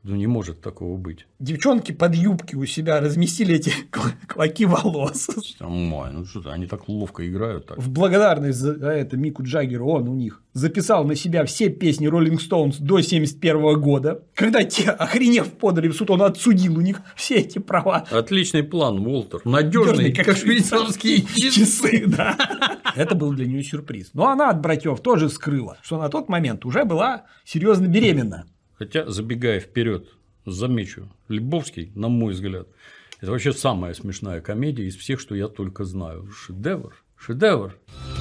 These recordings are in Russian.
Ну, не может такого быть. Девчонки под юбки у себя разместили эти клоки волос. Ну что-то, они так ловко играют. Так. В благодарность за это Мику Джаггеру он у них записал на себя все песни Rolling Stones до 1971 года. Когда те, охренев, подали в суд, он отсудил у них все эти права. Отличный план, Уолтер. Надежный, как швейцарские часы. Да. Это был для нее сюрприз. Но она от братьев тоже скрыла, что на тот момент уже была серьезно беременна. Хотя, забегая вперед, замечу, Лебовский, на мой взгляд, это вообще самая смешная комедия из всех, что я только знаю. Шедевр. Шедевр.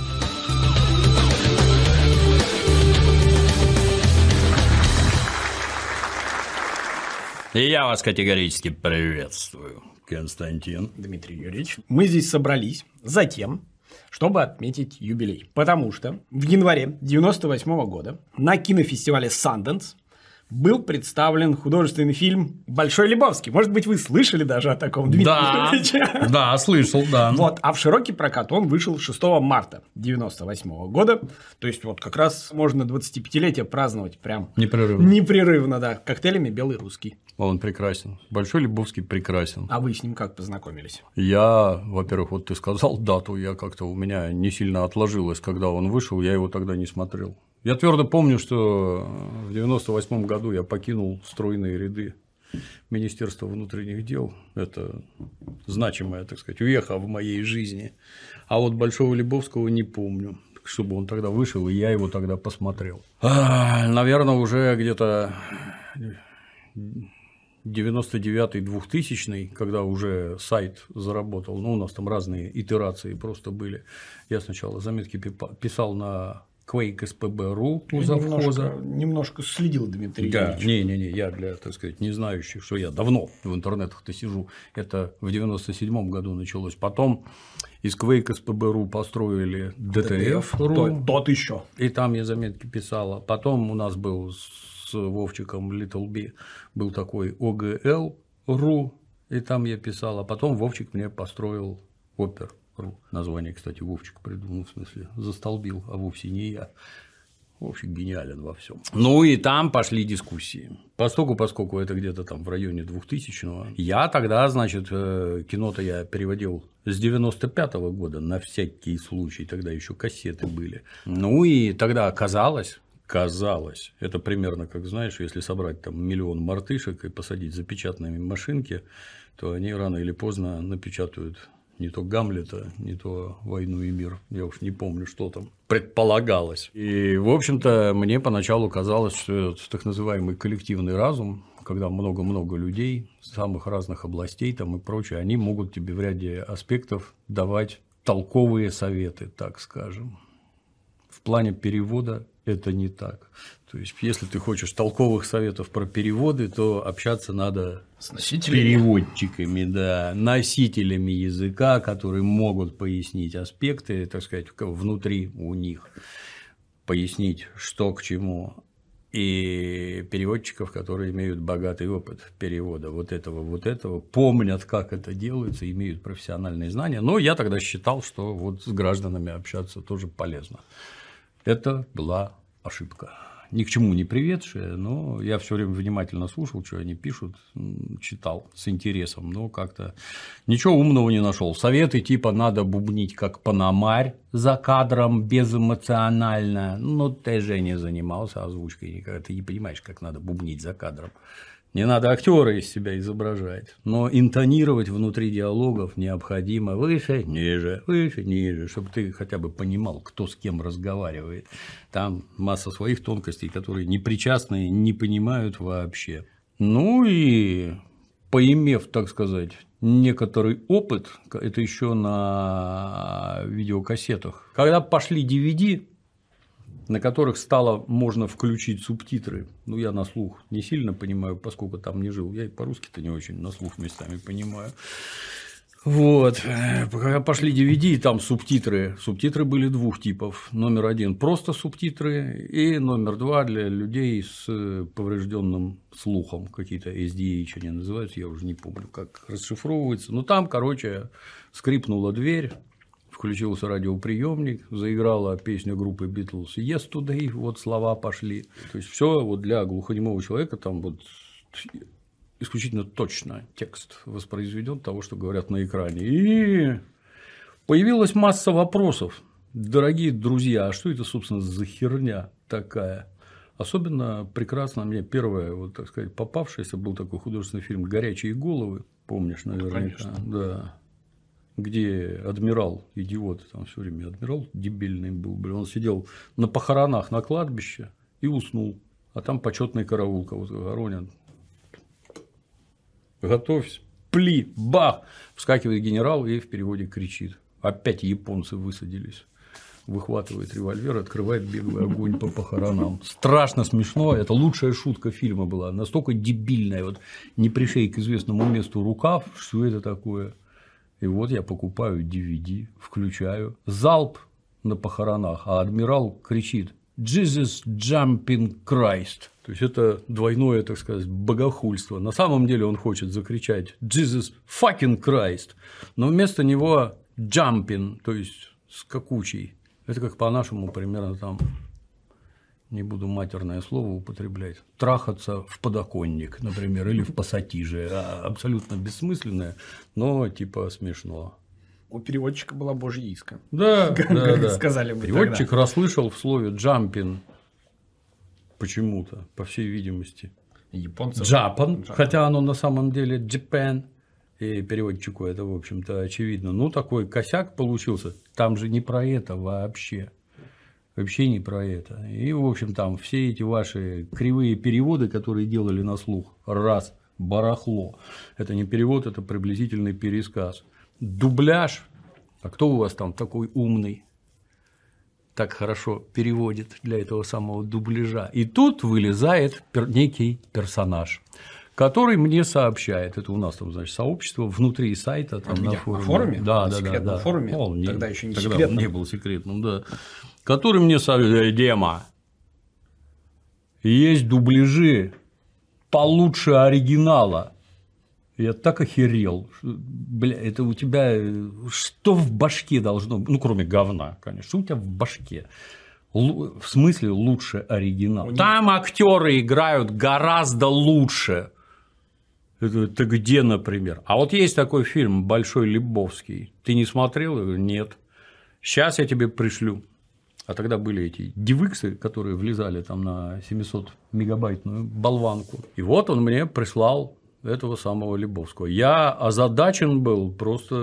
И я вас категорически приветствую, Константин. Дмитрий Юрьевич. Мы здесь собрались за тем, чтобы отметить юбилей. Потому что в январе 1998 года на кинофестивале Sundance был представлен художественный фильм «Большой Лебовский». Может быть, вы слышали даже о таком, Дмитрий Юрьевич? Да, слышал, да. Вот, а в широкий прокат он вышел 6 марта 1998 года. То есть, вот как раз можно 25-летие праздновать прям непрерывно, да, коктейлями «Белый русский». Он прекрасен. Большой Лебовский прекрасен. А вы с ним как познакомились? Я, во-первых, вот ты сказал дату, я как-то у меня не сильно отложилось, когда он вышел, я его тогда не смотрел. Я твердо помню, что в 1998 году я покинул стройные ряды Министерства внутренних дел. Это значимая, так сказать, веха в моей жизни. А вот Большого Лебовского не помню, чтобы он тогда вышел, и я его тогда посмотрел. Наверное, уже где-то 99-2000, когда уже сайт заработал, ну, у нас там разные итерации просто были. Я сначала заметки писал на Quake SPB.ru у завхоза. Немножко следил, Дмитрий Юрьевич. Да, не, я для, так сказать, не знающих, что я давно в интернетах-то сижу. Это в 97 году началось. Потом из Quake SPB.ru построили DTF.ru. Тот еще. И там я заметки писал. Потом у нас был с Вовчиком Little B был такой OGL.ru, и там я писал. А потом Вовчик мне построил Опер. Название, кстати, Вовчик придумал, в смысле, застолбил, а вовсе не я. Вовчик гениален во всем. Ну и там пошли дискуссии. Поскольку это где-то там в районе 2000-го, я тогда, значит, кино-то я переводил с 95-го года на всякий случай, тогда еще кассеты были. Ну и тогда казалось, это примерно как, знаешь, если собрать там 1 миллион мартышек и посадить за печатные машинки, то они рано или поздно напечатают не то Гамлета, не то «Войну и мир». Я уж не помню, что там предполагалось. И, в общем-то, мне поначалу казалось, что это так называемый коллективный разум, когда много-много людей самых разных областей там и прочее, они могут тебе в ряде аспектов давать толковые советы, так скажем. В плане перевода это не так. То есть, если ты хочешь толковых советов про переводы, то общаться надо с переводчиками, да, носителями языка, которые могут пояснить аспекты, так сказать, внутри у них, пояснить, что к чему, и переводчиков, которые имеют богатый опыт перевода вот этого, помнят, как это делается, имеют профессиональные знания. Но я тогда считал, что вот с гражданами общаться тоже полезно. Это была ошибка. Ни к чему не приведшая, но я все время внимательно слушал, что они пишут, читал с интересом, но как-то ничего умного не нашел. Советы типа надо бубнить как пономарь за кадром безэмоционально. Ну, ты же не занимался озвучкой никогда, ты не понимаешь, как надо бубнить за кадром. Не надо актера из себя изображать, но интонировать внутри диалогов необходимо выше, ниже, чтобы ты хотя бы понимал, кто с кем разговаривает. Там масса своих тонкостей, которые непричастные не понимают вообще. Ну и поимев, так сказать, некоторый опыт, это еще на видеокассетах, когда пошли DVD, на которых стало можно включить субтитры. Ну, я на слух не сильно понимаю, поскольку там не жил. Я и по-русски-то не очень на слух местами понимаю. Вот. Когда пошли DVD, там субтитры. Субтитры были двух типов. Номер один – просто субтитры, и номер два – для людей с поврежденным слухом. Какие-то SDH они называются, я уже не помню, как расшифровывается. Но там, короче, скрипнула дверь. Включился радиоприемник, заиграла песня группы Beatles «Yesterday», вот слова пошли. То есть все вот для глухонемого человека там вот исключительно точно текст воспроизведен того, что говорят на экране. И появилась масса вопросов. Дорогие друзья, а что это, собственно, за херня такая? Особенно прекрасно мне первое, вот, так сказать, попавшееся был такой художественный фильм «Горячие головы». Помнишь, наверняка? Конечно. Да. Где адмирал, идиот, там все время адмирал дебильный был, блин, он сидел на похоронах на кладбище и уснул. А там почетный караул кого-то хоронят. Готовься, пли, бах! Вскакивает генерал и в переводе кричит. Опять японцы высадились. Выхватывает револьвер, открывает беглый огонь по похоронам. Страшно смешно. Это лучшая шутка фильма была. Настолько дебильная. Вот не пришей к известному месту рукав. Что это такое? И вот я покупаю DVD, включаю. Залп на похоронах, а адмирал кричит: Jesus jumping Christ. То есть это двойное, так сказать, богохульство. На самом деле он хочет закричать Jesus fucking Christ, но вместо него jumping, то есть скакучий. Это как по-нашему примерно там, не буду матерное слово употреблять, трахаться в подоконник, например, или в пассатиже. Абсолютно бессмысленное, но типа смешно. У переводчика была божья иска. Да, да. Сказали бы переводчик тогда. расслышал в слове jumping почему-то, по всей видимости, Японцев. Japan, хотя оно на самом деле Japan. И переводчику это, в общем-то, очевидно. Ну, такой косяк получился. Там же не про это вообще. Вообще не про это. И, в общем, там все эти ваши кривые переводы, которые делали на слух, раз, барахло. Это не перевод, это приблизительный пересказ. Дубляж. А кто у вас там такой умный? Так хорошо переводит для этого самого дубляжа. И тут вылезает некий персонаж, который мне сообщает, это у нас там, значит, сообщество внутри сайта, там на форуме. На форуме? Да, на да, секретном да. форуме? Он Тогда еще не тогда секретным. он не был секретным, да. Который мне сообщает: Дема, есть дубляжи получше оригинала. Я так охерел. Бля, это у тебя что в башке должно быть? Ну, кроме говна, конечно. Что у тебя в башке? В смысле лучше оригинал? Там актеры играют гораздо лучше. Это где, например? А вот есть такой фильм «Большой Лебовский». Ты не смотрел? Я говорю: нет. Сейчас я тебе пришлю. А тогда были эти DivX, которые влезали там на 700-мегабайтную болванку. И вот он мне прислал этого самого Лебовского. Я озадачен был, просто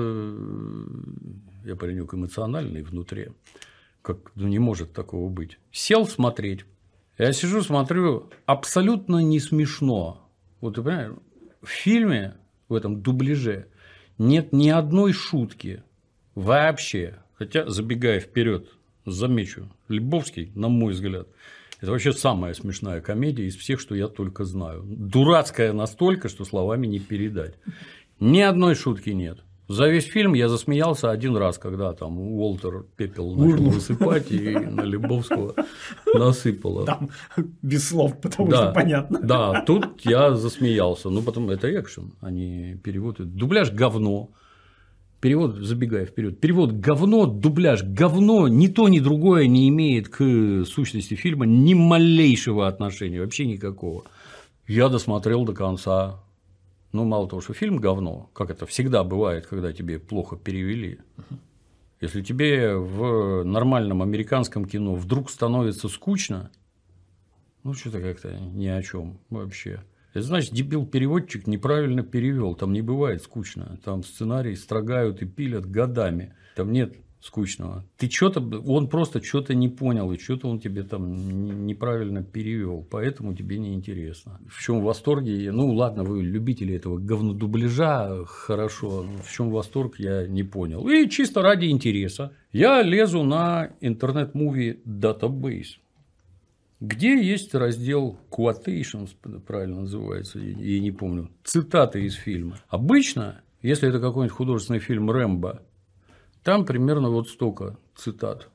я паренек эмоциональный внутри. Как, ну, не может такого быть. Сел смотреть. Я сижу, смотрю, абсолютно не смешно. Вот ты понимаешь, в фильме, в этом дубляже, нет ни одной шутки вообще. Хотя, забегая вперед, замечу, Лебовский, на мой взгляд, это вообще самая смешная комедия из всех, что я только знаю. Дурацкая настолько, что словами не передать. Ни одной шутки нет. За весь фильм я засмеялся один раз, когда там Уолтер пепел начал высыпать и на Лебовского насыпало. Там без слов, потому что понятно. Да, тут я засмеялся. Ну, потом это экшен, а не перевод. Дубляж говно. Перевод, забегая вперед, перевод говно, дубляж говно, ни то, ни другое не имеет к сущности фильма ни малейшего отношения, вообще никакого. Я досмотрел до конца. Ну, мало того, что фильм говно, как это всегда бывает, когда тебе плохо перевели. Если тебе в нормальном американском кино вдруг становится скучно, ну, что-то как-то ни о чем вообще. Это значит, дебил-переводчик неправильно перевел. Там не бывает скучно. Там сценарий строгают и пилят годами. Там нет скучного. Ты что-то, он просто что-то не понял, и что-то он тебе там неправильно перевел, поэтому тебе не интересно. В чем восторге? Ну ладно, вы любители этого говнодубляжа, хорошо. В чем восторг, я не понял. И чисто ради интереса я лезу на интернет-муви Database, где есть раздел quotations, правильно называется, я не помню, цитаты из фильма. Обычно, если это какой-нибудь художественный фильм «Рэмбо», там примерно вот столько цитат.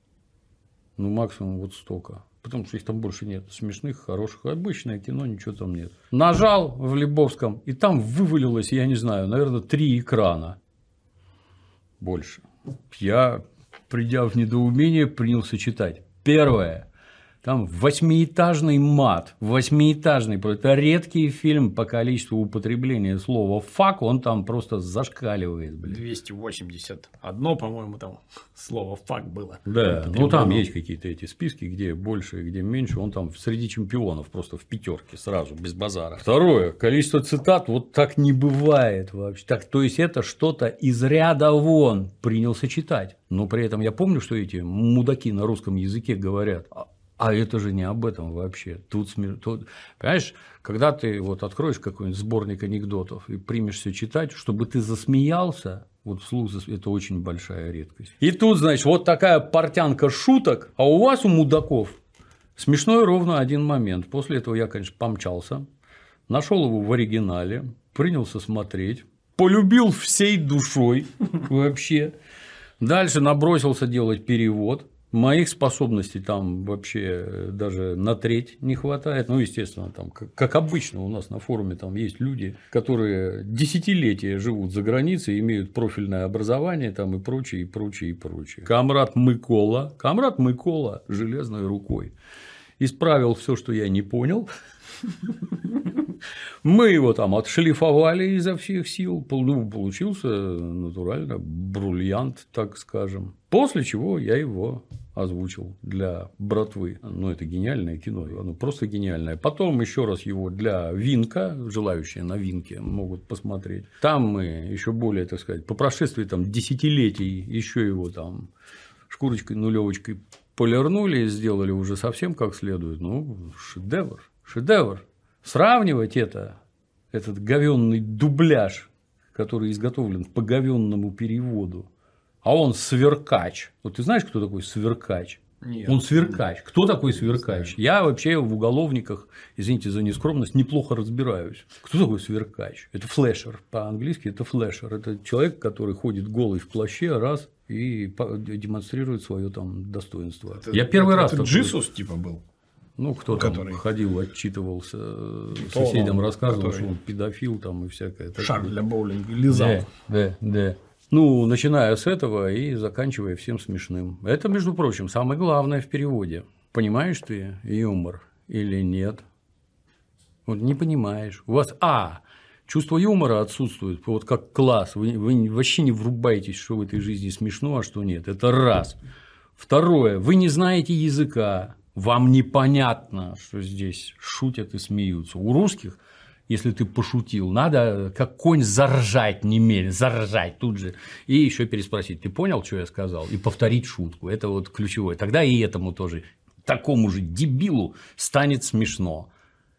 Ну, максимум вот столько. Потому что их там больше нет. Смешных, хороших. Обычное кино, ничего там нет. Нажал в Лебовском, и там вывалилось, я не знаю, наверное, 3 экрана. Больше. Я, придя в недоумение, принялся читать. Первое. Там 8-этажный мат, 8-этажный, это редкий фильм по количеству употребления слова «фак», он там просто зашкаливает, блин. 281, по-моему, там слово «фак» было. Да, ну там есть какие-то эти списки, где больше, где меньше, он там среди чемпионов просто в пятерке сразу, без базара. Второе, количество цитат вот так не бывает вообще. Так, то есть это что-то из ряда вон принялся читать. Но при этом я помню, что эти мудаки на русском языке говорят. А это же не об этом вообще. Тут, понимаешь, когда ты вот откроешь какой-нибудь сборник анекдотов и примешься читать, чтобы ты засмеялся, вот вслух, это очень большая редкость. И тут, значит, вот такая портянка шуток, а у вас, у мудаков, смешной ровно один момент. После этого я, конечно, помчался, нашел его в оригинале, принялся смотреть, полюбил всей душой вообще. Дальше набросился делать перевод. Моих способностей там вообще даже на треть не хватает. Ну, естественно, там, как обычно у нас на форуме там есть люди, которые десятилетия живут за границей, имеют профильное образование там, и прочее, и прочее, и прочее. Камрад Микола железной рукой исправил все, что я не понял. Мы его там отшлифовали изо всех сил, получился натурально бриллиант, так скажем. После чего я его озвучил для братвы. Ну, это гениальное кино, оно просто гениальное. Потом еще раз его для Винка, желающие на Винке могут посмотреть. Там мы еще более, так сказать, по прошествии там десятилетий еще его там шкурочкой, нулевочкой полирнули и сделали уже совсем как следует. Ну, шедевр. Шедевр. Сравнивать этот говённый дубляж, который изготовлен по говённому переводу, а он сверкач. Вот ты знаешь, кто такой сверкач? Нет. Он сверкач. Кто такой сверкач? Я вообще в уголовниках, извините за нескромность, неплохо разбираюсь. Кто такой сверкач? Это флешер. По-английски это флешер. Это человек, который ходит голый в плаще раз и демонстрирует свое там достоинство. Я первый раз. Это Джисус типа был. Ну, кто там ходил, отчитывался, соседям рассказывал, что он педофил там и всякое. Шар для боулинга лизал. Да. Ну, начиная с этого и заканчивая всем смешным. Это, между прочим, самое главное в переводе. Понимаешь ты юмор или нет? Вот не понимаешь. У вас чувство юмора отсутствует, вот как класс. Вы вообще не врубаетесь, что в этой жизни смешно, а что нет. Это раз. Второе. Вы не знаете языка. Вам непонятно, что здесь шутят и смеются. У русских, если ты пошутил, надо как конь заржать немедленно, заржать тут же. И еще переспросить: ты понял, что я сказал? И повторить шутку. Это вот ключевое. Тогда и этому тоже, такому же дебилу станет смешно.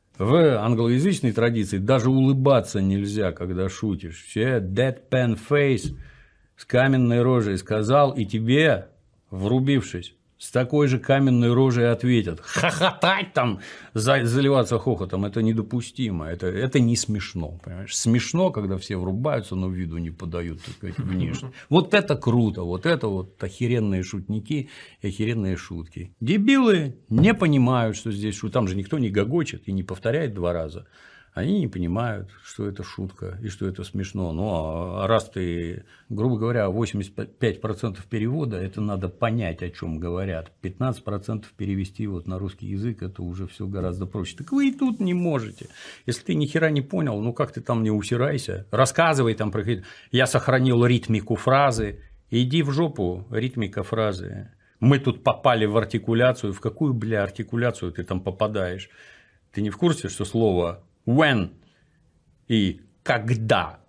В англоязычной традиции даже улыбаться нельзя, когда шутишь. Все deadpan face с каменной рожей сказал, и тебе, врубившись, с такой же каменной рожей ответят. Хохотать там, заливаться хохотом – это недопустимо, это не смешно. Понимаешь? Смешно, когда все врубаются, но виду не подают, так сказать, внешне. Вот это круто, вот это вот охеренные шутники и охеренные шутки. Дебилы не понимают, что здесь шутка. Там же никто не гогочет и не повторяет 2 раза. Они не понимают, что это шутка и что это смешно. Ну, а раз ты, грубо говоря, 85% перевода, это надо понять, о чем говорят. 15% перевести вот на русский язык, это уже все гораздо проще. Так вы и тут не можете. Если ты ни хера не понял, ну как ты там не усирайся, рассказывай там про какие-то. Я сохранил ритмику фразы. Иди в жопу, ритмика фразы. Мы тут попали в артикуляцию. В какую, бля, артикуляцию ты там попадаешь? Ты не в курсе, что слово when и когда.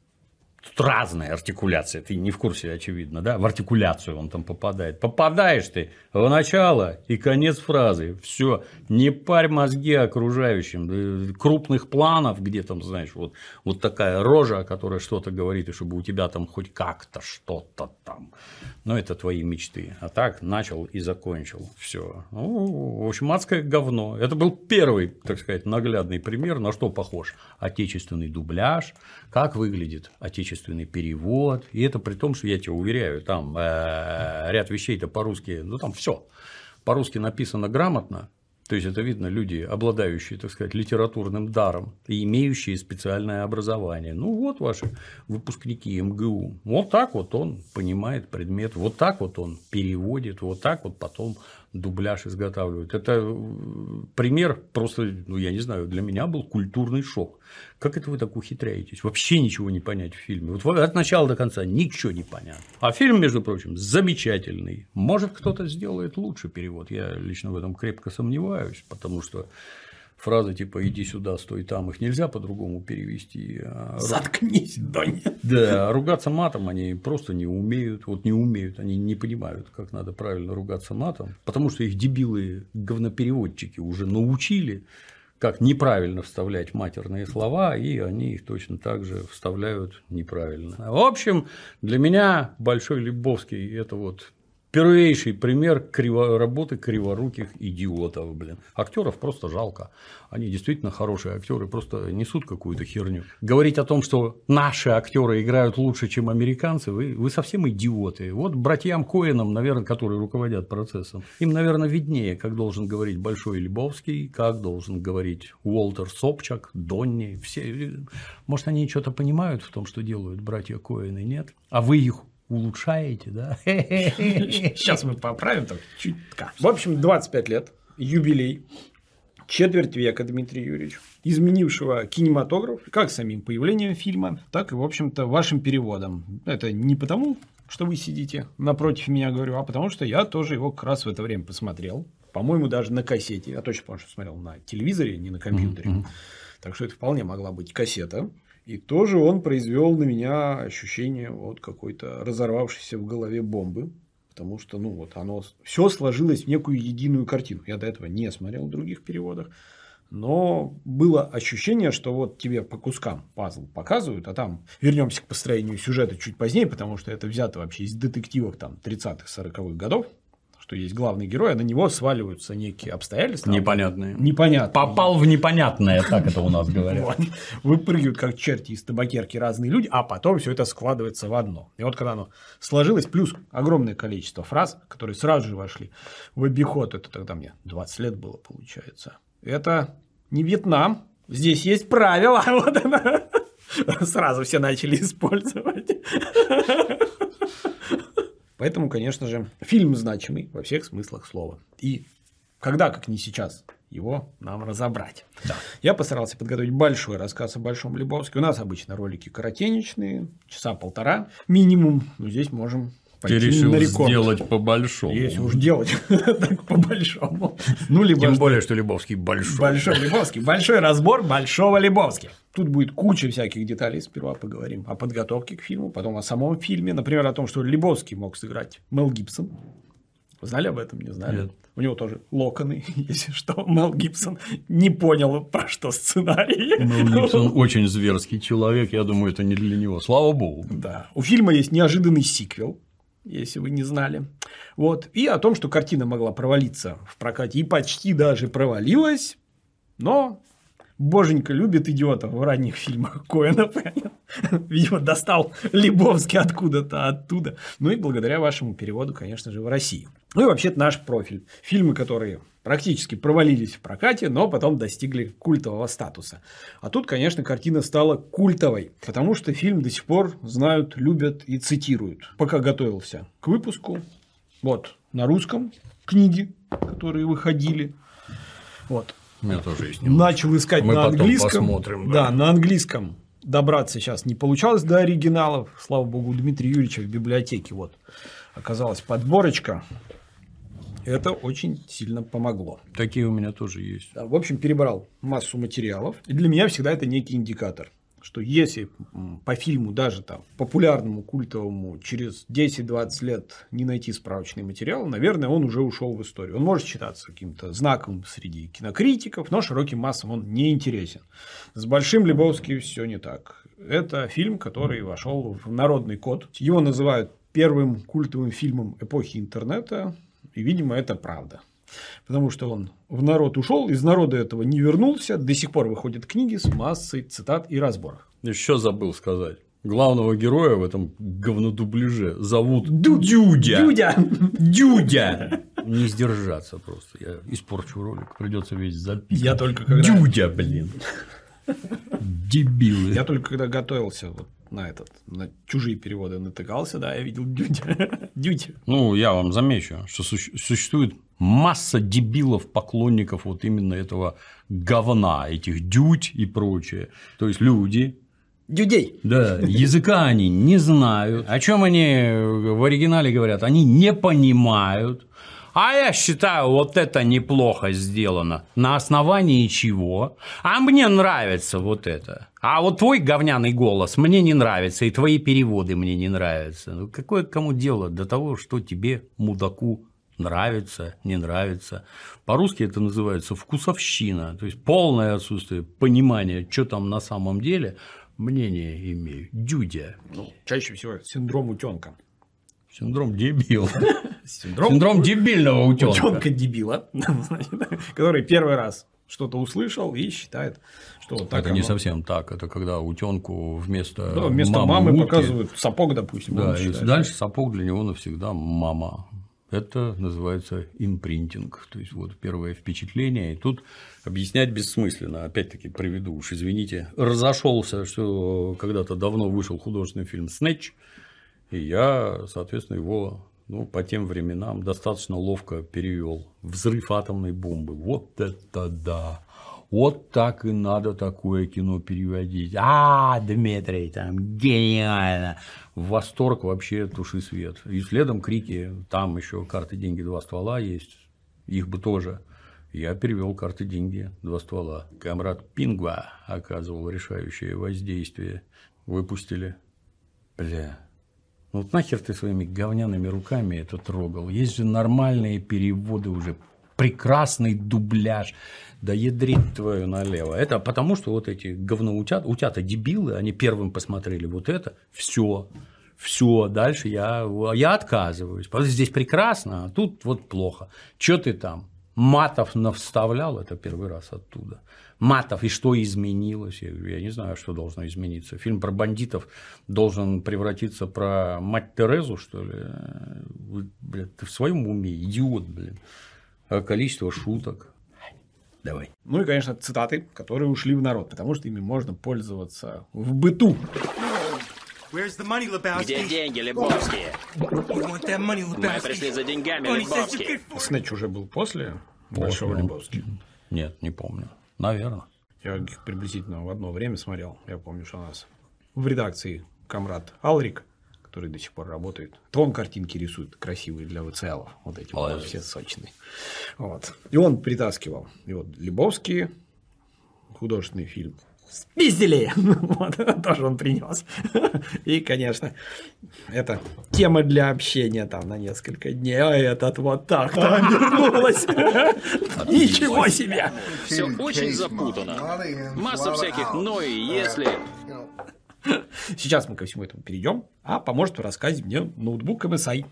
Тут разная артикуляция. Ты не в курсе, очевидно, да? В артикуляцию он там попадает. Попадаешь ты в начало и конец фразы. Все. Не парь мозги окружающим. Крупных планов, где там, знаешь, вот такая рожа, которая что-то говорит, и чтобы у тебя там хоть как-то что-то там. Но это твои мечты. А так начал и закончил. Все. Ну, в общем, адское говно. Это был первый, так сказать, наглядный пример, на что похож отечественный дубляж, как выглядит отечественный перевод. И это при том, что я тебе уверяю, там ряд вещей-то по-русски, ну там все по-русски написано грамотно. То есть это видно люди, обладающие, так сказать, литературным даром и имеющие специальное образование. Ну вот ваши выпускники МГУ. Вот так вот он понимает предмет, вот так вот он переводит, вот так вот потом дубляж изготавливают. Это пример просто, ну, я не знаю, для меня был культурный шок. Как это вы так ухитряетесь? Вообще ничего не понять в фильме. Вот от начала до конца ничего не понятно. А фильм, между прочим, замечательный. Может, кто-то сделает лучше перевод. Я лично в этом крепко сомневаюсь, потому что фразы типа «иди сюда, стой там», их нельзя по-другому перевести. Заткнись, Доня. Да, ругаться матом они просто не умеют. Вот не умеют, они не понимают, как надо правильно ругаться матом, потому что их дебилы говнопереводчики уже научили, как неправильно вставлять матерные слова, и они их точно так же вставляют неправильно. В общем, для меня Большой Лебовский – это вот первейший пример работы криворуких идиотов, блин. Актеров просто жалко. Они действительно хорошие актеры, просто несут какую-то херню. Говорить о том, что наши актеры играют лучше, чем американцы, вы совсем идиоты. Вот братьям Коэнам, наверное, которые руководят процессом, им, наверное, виднее, как должен говорить Большой Лебовский, как должен говорить Уолтер Собчак, Донни. Все. Может, они что-то понимают в том, что делают братья Коэны, нет? А вы их улучшаете, да? Сейчас мы поправим так чутка. В общем, 25 лет, юбилей, четверть века, Дмитрий Юрьевич, изменившего кинематограф как самим появлением фильма, так и, в общем-то, вашим переводом. Это не потому, что вы сидите напротив меня, говорю, а потому что я тоже его как раз в это время посмотрел. По-моему, даже на кассете. Я точно помню, что смотрел на телевизоре, не на компьютере. Так что это вполне могла быть кассета. И тоже он произвел на меня ощущение вот какой-то разорвавшейся в голове бомбы. Потому что, ну, вот оно все сложилось в некую единую картину. Я до этого не смотрел в других переводах. Но было ощущение, что вот тебе по кускам пазл показывают, а там вернемся к построению сюжета чуть позднее, потому что это взято вообще из детективов там 30-х, 40-х годов. Что есть главный герой, а на него сваливаются некие обстоятельства. Непонятные. Непонятные. Попал в непонятное, так это у нас говорят. Вот. Выпрыгивают, как черти из табакерки, разные люди, а потом все это складывается в одно. И вот когда оно сложилось, плюс огромное количество фраз, которые сразу же вошли в обиход, это тогда мне 20 лет было, получается. Это не Вьетнам, здесь есть правила. Вот она. Сразу все начали использовать. Поэтому, конечно же, фильм значимый во всех смыслах слова. И когда, как не сейчас, его нам разобрать. Да. Я постарался подготовить большой рассказ о Большом Лебовске. У нас обычно ролики коротенечные, часа полтора минимум. Но здесь можем пойти Ты решил на рекорд. Сделать по-большому. Если уж делать так по-большому. Ну, либо тем более, что Лебовский большой. Большой Лебовский. Большой разбор Большого Лебовски. Тут будет куча всяких деталей. Сперва поговорим о подготовке к фильму, потом о самом фильме. Например, о том, что Лебовский мог сыграть Мел Гибсон. Вы знали об этом? Не знали? Нет. У него тоже локоны, если что. Мел Гибсон не понял, про что сценарий. Мел Гибсон очень зверский человек. Я думаю, это не для него. Слава богу. Да. У фильма есть неожиданный сиквел, если вы не знали. Вот. И о том, что картина могла провалиться в прокате. И почти даже провалилась. Но боженька любит идиотов в ранних фильмах Коэна. Видимо, достал Лебовский откуда-то оттуда. Ну и благодаря вашему переводу, конечно же, в Россию. Ну и вообще-то наш профиль. Фильмы, которые практически провалились в прокате, но потом достигли культового статуса. А тут, конечно, картина стала культовой, потому что фильм до сих пор знают, любят и цитируют. Пока готовился к выпуску, вот на русском книги, которые выходили, вот. У меня тоже есть. Начал искать на английском. Посмотрим, да, на английском добраться сейчас не получалось до оригиналов. Слава богу, у Дмитрия Юрьевича в библиотеке вот оказалась подборочка. Это очень сильно помогло. Такие у меня тоже есть. Да, в общем, перебрал массу материалов. И для меня всегда это некий индикатор, что если по фильму, даже там популярному, культовому, через 10-20 лет не найти справочный материал, наверное, он уже ушел в историю. Он может считаться каким-то знаком среди кинокритиков, но широким массам он не интересен. С Большим Лебовским все не так. Это фильм, который вошел в народный код. Его называют первым культовым фильмом эпохи интернета. И, видимо, это правда. Потому что он в народ ушел, из народа этого не вернулся. До сих пор выходят книги с массой цитат и разборов. Еще забыл сказать. Главного героя в этом говнодубляже зовут Дюдя. Дюдя. Не сдержаться просто. Я испорчу ролик. Придется весь записать. Я только когда... Дюдя, блин. Дебилы. Я только когда готовился вот на чужие переводы натыкался, да, я видел Дюдя. Ну, я вам замечу, что существует масса дебилов, поклонников вот именно этого говна, этих дють и прочее. То есть люди. Дюдей. Да, языка они не знают. О чем они в оригинале говорят? Они не понимают. А я считаю, вот это неплохо сделано. На основании чего? А мне нравится вот это. А вот твой говняный голос мне не нравится, и твои переводы мне не нравятся. Ну, какое кому дело до того, что тебе, мудаку, нравится, не нравится. По-русски это называется вкусовщина, то есть полное отсутствие понимания, что там на самом деле. Мнение имею. Дюдя. Ну, чаще всего синдром утенка. Синдром дебила. Синдром дебильного утенка. Утенка-дебила, который первый раз что-то услышал и считает, что вот так. Это не совсем так. Это когда утенку вместо мамы показывают сапог, допустим. Да, и дальше сапог для него навсегда мама. Это называется импринтинг. То есть, вот первое впечатление. И тут объяснять бессмысленно. Опять-таки приведу, уж извините, разошелся, что когда-то давно вышел художественный фильм «Снэч», и я, соответственно, его по тем временам достаточно ловко перевел. Взрыв атомной бомбы. Вот это да! Вот так и надо такое кино переводить. Дмитрий, там гениально. В восторг вообще туши свет. И следом крики, там еще карты, деньги, 2 ствола есть. Их бы тоже. Я перевел карты, деньги, 2 ствола. Камрад Пингва оказывал решающее воздействие. Выпустили. Бля. Ну вот нахер ты своими говняными руками это трогал? Есть же нормальные переводы уже. Прекрасный дубляж, да ядрить твою налево. Это потому, что вот эти говноутята дебилы, они первым посмотрели вот это, все, дальше я отказываюсь. Потому что здесь прекрасно, а тут вот плохо. Че ты там? Матов навставлял, это первый раз оттуда. Матов, и что изменилось? Я не знаю, что должно измениться. Фильм про бандитов должен превратиться про мать Терезу, что ли? Блядь, ты в своем уме, идиот, блин. А количество шуток. Давай. Ну и, конечно, цитаты, которые ушли в народ, потому что ими можно пользоваться в быту. Где деньги, Лебовский? Мы пришли за деньгами, Лебовский. Снэч уже был после Большого Лебовски? Нет, не помню. Наверное. Я их приблизительно в одно время смотрел. Я помню, что у нас в редакции комрад Алрик, который до сих пор работает, то он картинки рисует красивые для ВЦЛов. Вот эти вот все сочные. Вот. И он притаскивал. И вот Лебовский, художественный фильм. Спиздили! Вот, тоже он принес. И, конечно, это тема для общения там на несколько дней. А этот вот так-то обернулась. Ничего себе! Все очень запутано. Масса всяких «но» и «если». Сейчас мы ко всему этому перейдем, а поможет в рассказе мне ноутбук MSI.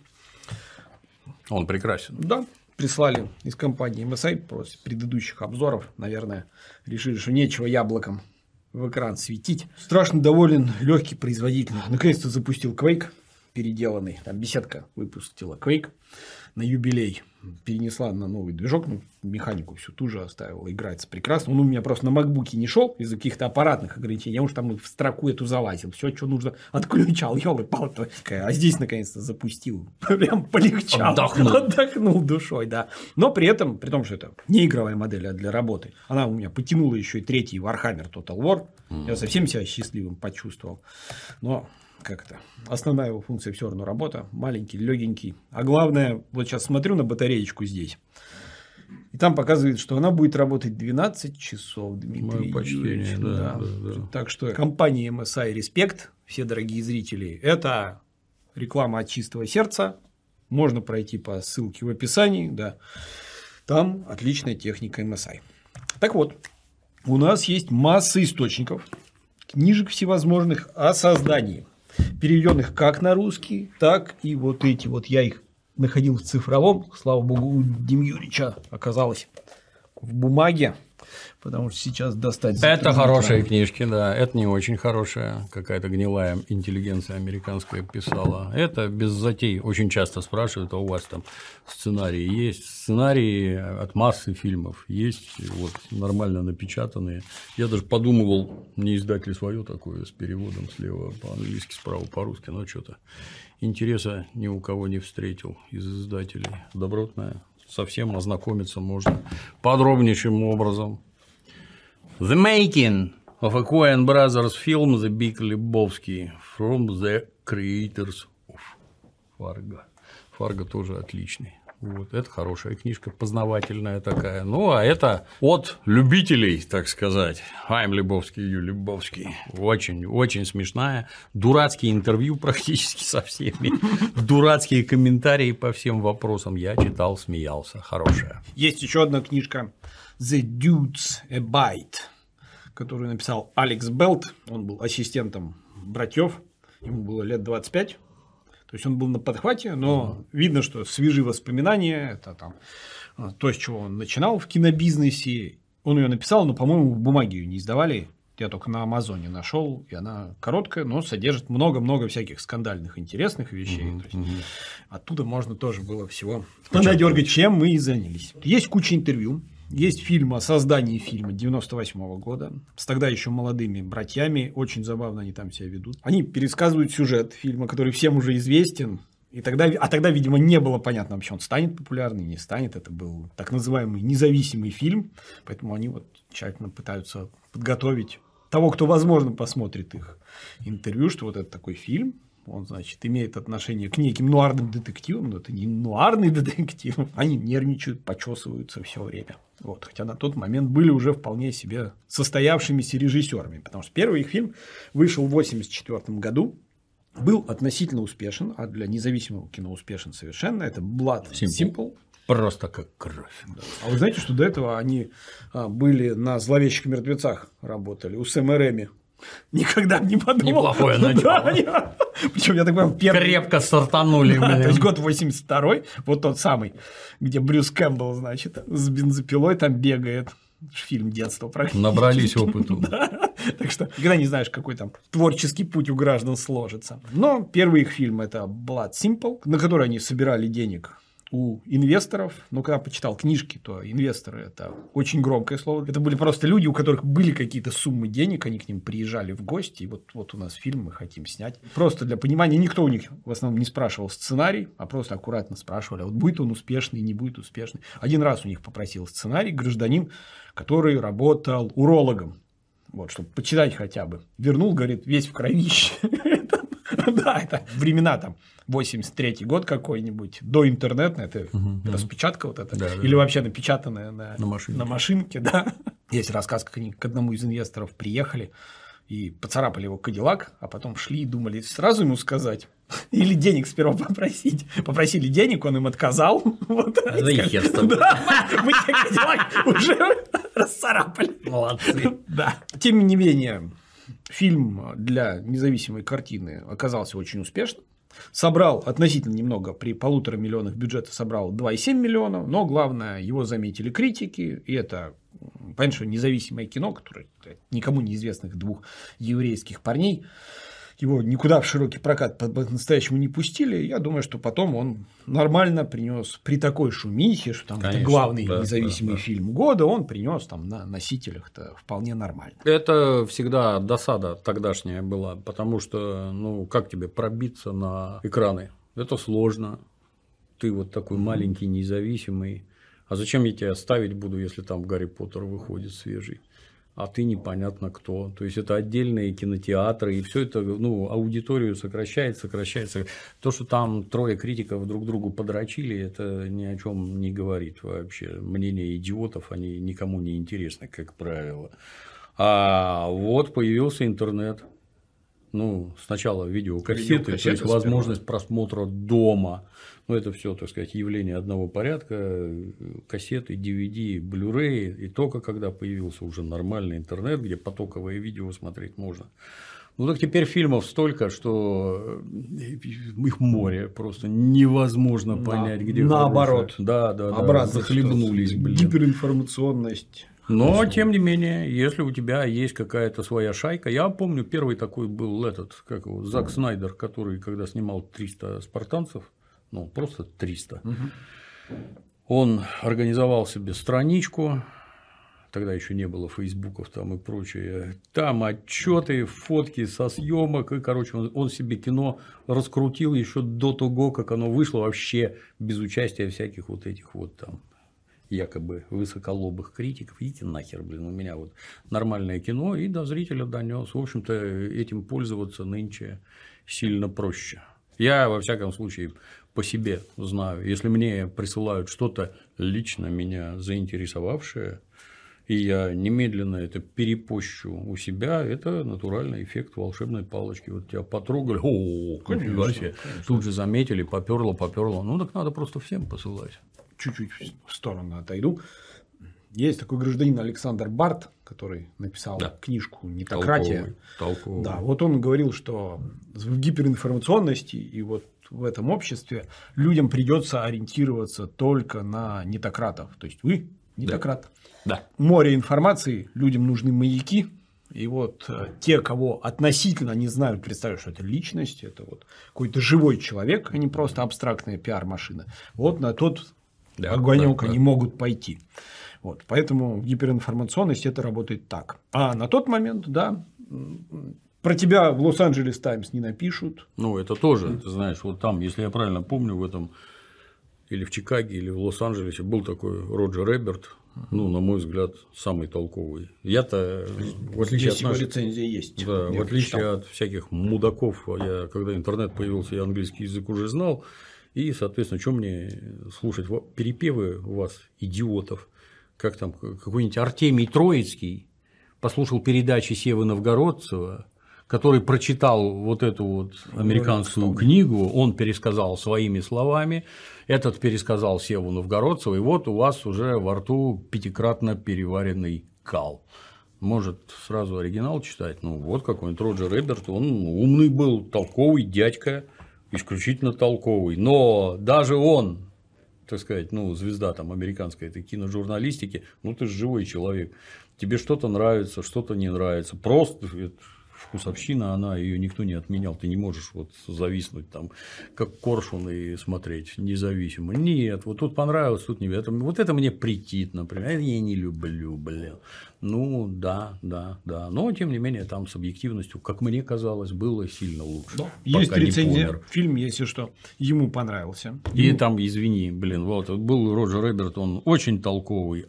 Он прекрасен. Да, прислали из компании MSI после предыдущих обзоров, наверное, решили, что нечего яблоком в экран светить. Страшно доволен, легкий, производительный. Наконец-то запустил Quake переделанный. Там беседка выпустила Quake на юбилей. Перенесла на новый движок, механику всю ту же оставила, играется прекрасно. Он у меня просто на макбуке не шел из-за каких-то аппаратных ограничений. Я уж там в строку эту залазил. Все, что нужно, отключал, ёлы-палы. А здесь наконец-то запустил. Прям полегчал. Отдохнул душой, да. Но при этом, при том, что это не игровая модель, а для работы, она у меня потянула еще и 3-й Warhammer Total War. Я совсем себя счастливым почувствовал. Но как это? Основная его функция все равно работа. Маленький, легенький. А главное, вот сейчас смотрю на батареечку здесь. И там показывает, что она будет работать 12 часов, Дмитрий Юрьевич. Да. Так что компания MSI респект, все дорогие зрители. Это реклама от чистого сердца. Можно пройти по ссылке в описании. Да. Там отличная техника MSI. Так вот, у нас есть масса источников, книжек всевозможных о создании, переведенных как на русский, так и вот эти вот. Я их находил в цифровом, слава богу, у Дим Юрьевича оказалось в бумаге, потому что сейчас достать... Это хорошие книжки, да, это не очень хорошая, какая-то гнилая интеллигенция американская писала. Это без затей. Очень часто спрашивают, а у вас там сценарии есть? Сценарии от массы фильмов есть, вот нормально напечатанные. Я даже подумывал, не издать ли свое такое с переводом слева по-английски, справа по-русски, но что-то интереса ни у кого не встретил из издателей. Добротная со всем ознакомиться можно подробнейшим образом. The making of a Coen Brothers film The Big Lebowski from the creators of Fargo. Fargo тоже отличный. Вот, это хорошая книжка, познавательная такая. Ну, а это от любителей, так сказать. I'm Лебовский, you Лебовский. Очень, очень смешная. Дурацкие интервью практически со всеми. Дурацкие комментарии по всем вопросам. Я читал, смеялся. Хорошая. Есть еще одна книжка The Dudes a Bite, которую написал Алекс Белт. Он был ассистентом братьев. Ему было лет 25. То есть он был на подхвате, но видно, что свежие воспоминания, это там то, с чего он начинал в кинобизнесе. Он ее написал, но, по-моему, в бумаге ее не издавали. Я только на Амазоне нашел, и она короткая, но содержит много-много всяких скандальных, интересных вещей. То есть оттуда можно тоже было всего понадергать, чем мы и занялись. Есть куча интервью. Есть фильм о создании фильма 98 года с тогда еще молодыми братьями. Очень забавно они там себя ведут. Они пересказывают сюжет фильма, который всем уже известен. Тогда, видимо, не было понятно, вообще он станет популярным, не станет. Это был так называемый независимый фильм. Поэтому они вот тщательно пытаются подготовить того, кто, возможно, посмотрит их интервью, что вот это такой фильм. Он, значит, имеет отношение к неким нуарным детективам, но это не нуарный детектив. Они нервничают, почесываются все время. Вот. Хотя на тот момент были уже вполне себе состоявшимися режиссерами. Потому что первый их фильм вышел в 1984 году. Был относительно успешен, а для независимого кино успешен совершенно. Это Blood Simple. Просто как кровь. Да. А вы знаете, что до этого они были на «Зловещих мертвецах» работали у Сэма Рэйми. Никогда не подумал. Неплохое начало. Да, причем я так понимаю, первый... Крепко стартанули. Да, то есть год 82-й, вот тот самый, где Брюс Кэмпбелл, значит, с бензопилой там бегает. Фильм детства практически. Набрались опыту. Да. Так что никогда не знаешь, какой там творческий путь у граждан сложится. Но первый их фильм – это Blood Simple, на который они собирали денег у инвесторов. Но когда почитал книжки, то инвесторы – это очень громкое слово. Это были просто люди, у которых были какие-то суммы денег, они к ним приезжали в гости, и вот у нас фильм, мы хотим снять. Просто для понимания, никто у них в основном не спрашивал сценарий, а просто аккуратно спрашивали, а вот будет он успешный, не будет успешный. Один раз у них попросил сценарий гражданин, который работал урологом, вот, чтобы почитать хотя бы. Вернул, говорит, весь в кровище. Да, это времена там 83-й год какой-нибудь, до интернета, это распечатка вот эта, или вообще напечатанная на машинке, да. Есть рассказ, как они к одному из инвесторов приехали и поцарапали его Кадиллак, а потом шли и думали, сразу ему сказать или денег сперва попросить. Попросили денег, он им отказал. Вот, да и хер с тобой. Да, мы тебе Кадиллак уже расцарапали. Молодцы. Да. Тем не менее, фильм для независимой картины оказался очень успешным. Собрал относительно немного, при 1,5 миллиона бюджета собрал 2,7 миллиона, но главное, его заметили критики, и это, понятно, что независимое кино, которое никому неизвестных двух еврейских парней, его никуда в широкий прокат по-настоящему не пустили. Я думаю, что потом он нормально принес при такой шумихе, что там это главный независимый фильм года, он принес там на носителях-то вполне нормально. Это всегда досада тогдашняя была, потому что, ну, как тебе пробиться на экраны? Это сложно. Ты вот такой маленький, независимый. А зачем я тебя ставить буду, если там Гарри Поттер выходит свежий? А ты непонятно кто. То есть это отдельные кинотеатры, и все это, ну, аудиторию сокращает. То, что там трое критиков друг другу подрочили, это ни о чем не говорит вообще. Мнения идиотов, они никому не интересны, как правило. А вот появился интернет. Ну, сначала видеокассеты, то есть возможность просмотра дома. Ну, это все, так сказать, явление одного порядка, кассеты, DVD, Blu-ray, и только когда появился уже нормальный интернет, где потоковое видео смотреть можно. Ну, так теперь фильмов столько, что их море, просто невозможно понять, где. Наоборот. Да, захлебнулись, блин. Гиперинформационность. Но, тем не менее, если у тебя есть какая-то своя шайка, я помню, первый такой был Зак Снайдер, который, когда снимал 300 спартанцев, ну, просто 300, он организовал себе страничку, тогда еще не было фейсбуков там и прочее, там отчеты, фотки со съемок, и, короче, он себе кино раскрутил еще до того, как оно вышло, вообще без участия всяких вот этих вот там якобы высоколобых критиков. Идите нахер, блин, у меня вот нормальное кино, и до зрителя донес. В общем-то, этим пользоваться нынче сильно проще. Я, во всяком случае, по себе знаю, если мне присылают что-то лично меня заинтересовавшее, и я немедленно это перепощу у себя, это натуральный эффект волшебной палочки. Вот тебя потрогали, конечно, тут же заметили, поперло. Ну так надо просто всем посылать. Чуть-чуть в сторону отойду. Есть такой гражданин Александр Барт, который написал книжку «Нетократия». Толковый. Да, вот он говорил, что в гиперинформационности и вот в этом обществе людям придется ориентироваться только на нетократов. То есть вы нетократ. Да. Море информации, людям нужны маяки. И вот те, кого относительно не знают, представляют, что это личность, это вот какой-то живой человек, а не просто абстрактная пиар-машина. Вот на тот огонек они могут пойти. Вот, поэтому в гиперинформационности это работает так. А на тот момент, да, про тебя в Лос-Анджелес Таймс не напишут. Ну, это тоже, ты знаешь, вот там, если я правильно помню, в этом или в Чикаге, или в Лос-Анджелесе был такой Роджер Эберт, ну, на мой взгляд, самый толковый. Я-то, в отличие от наших, рецензия есть. Да, в отличие от всяких мудаков, я, когда интернет появился, я английский язык уже знал, и, соответственно, что мне слушать перепевы у вас, идиотов, как там какой-нибудь Артемий Троицкий послушал передачи Севы Новгородцева, который прочитал вот эту вот американскую книгу, он пересказал своими словами, этот пересказал Севу Новгородцева, и вот у вас уже во рту 5-кратно переваренный кал. Может сразу оригинал читать? Ну, вот какой-нибудь Роджер Эберт, он умный был, толковый дядька, исключительно толковый, но даже он, так сказать, ну, звезда там американской этой киножурналистики, ну, ты же живой человек, тебе что-то нравится, что-то не нравится, просто вкусовщина, она, ее никто не отменял, ты не можешь вот зависнуть там, как коршун, и смотреть независимо. Нет, вот тут понравилось, тут не вот это мне претит, например, я не люблю, блин. Ну, да, но, тем не менее, там с объективностью, как мне казалось, было сильно лучше. Да. Есть рецензия, фильм, если что, ему понравился. И там, извини, блин, вот был Роджер Эберт, он очень толковый,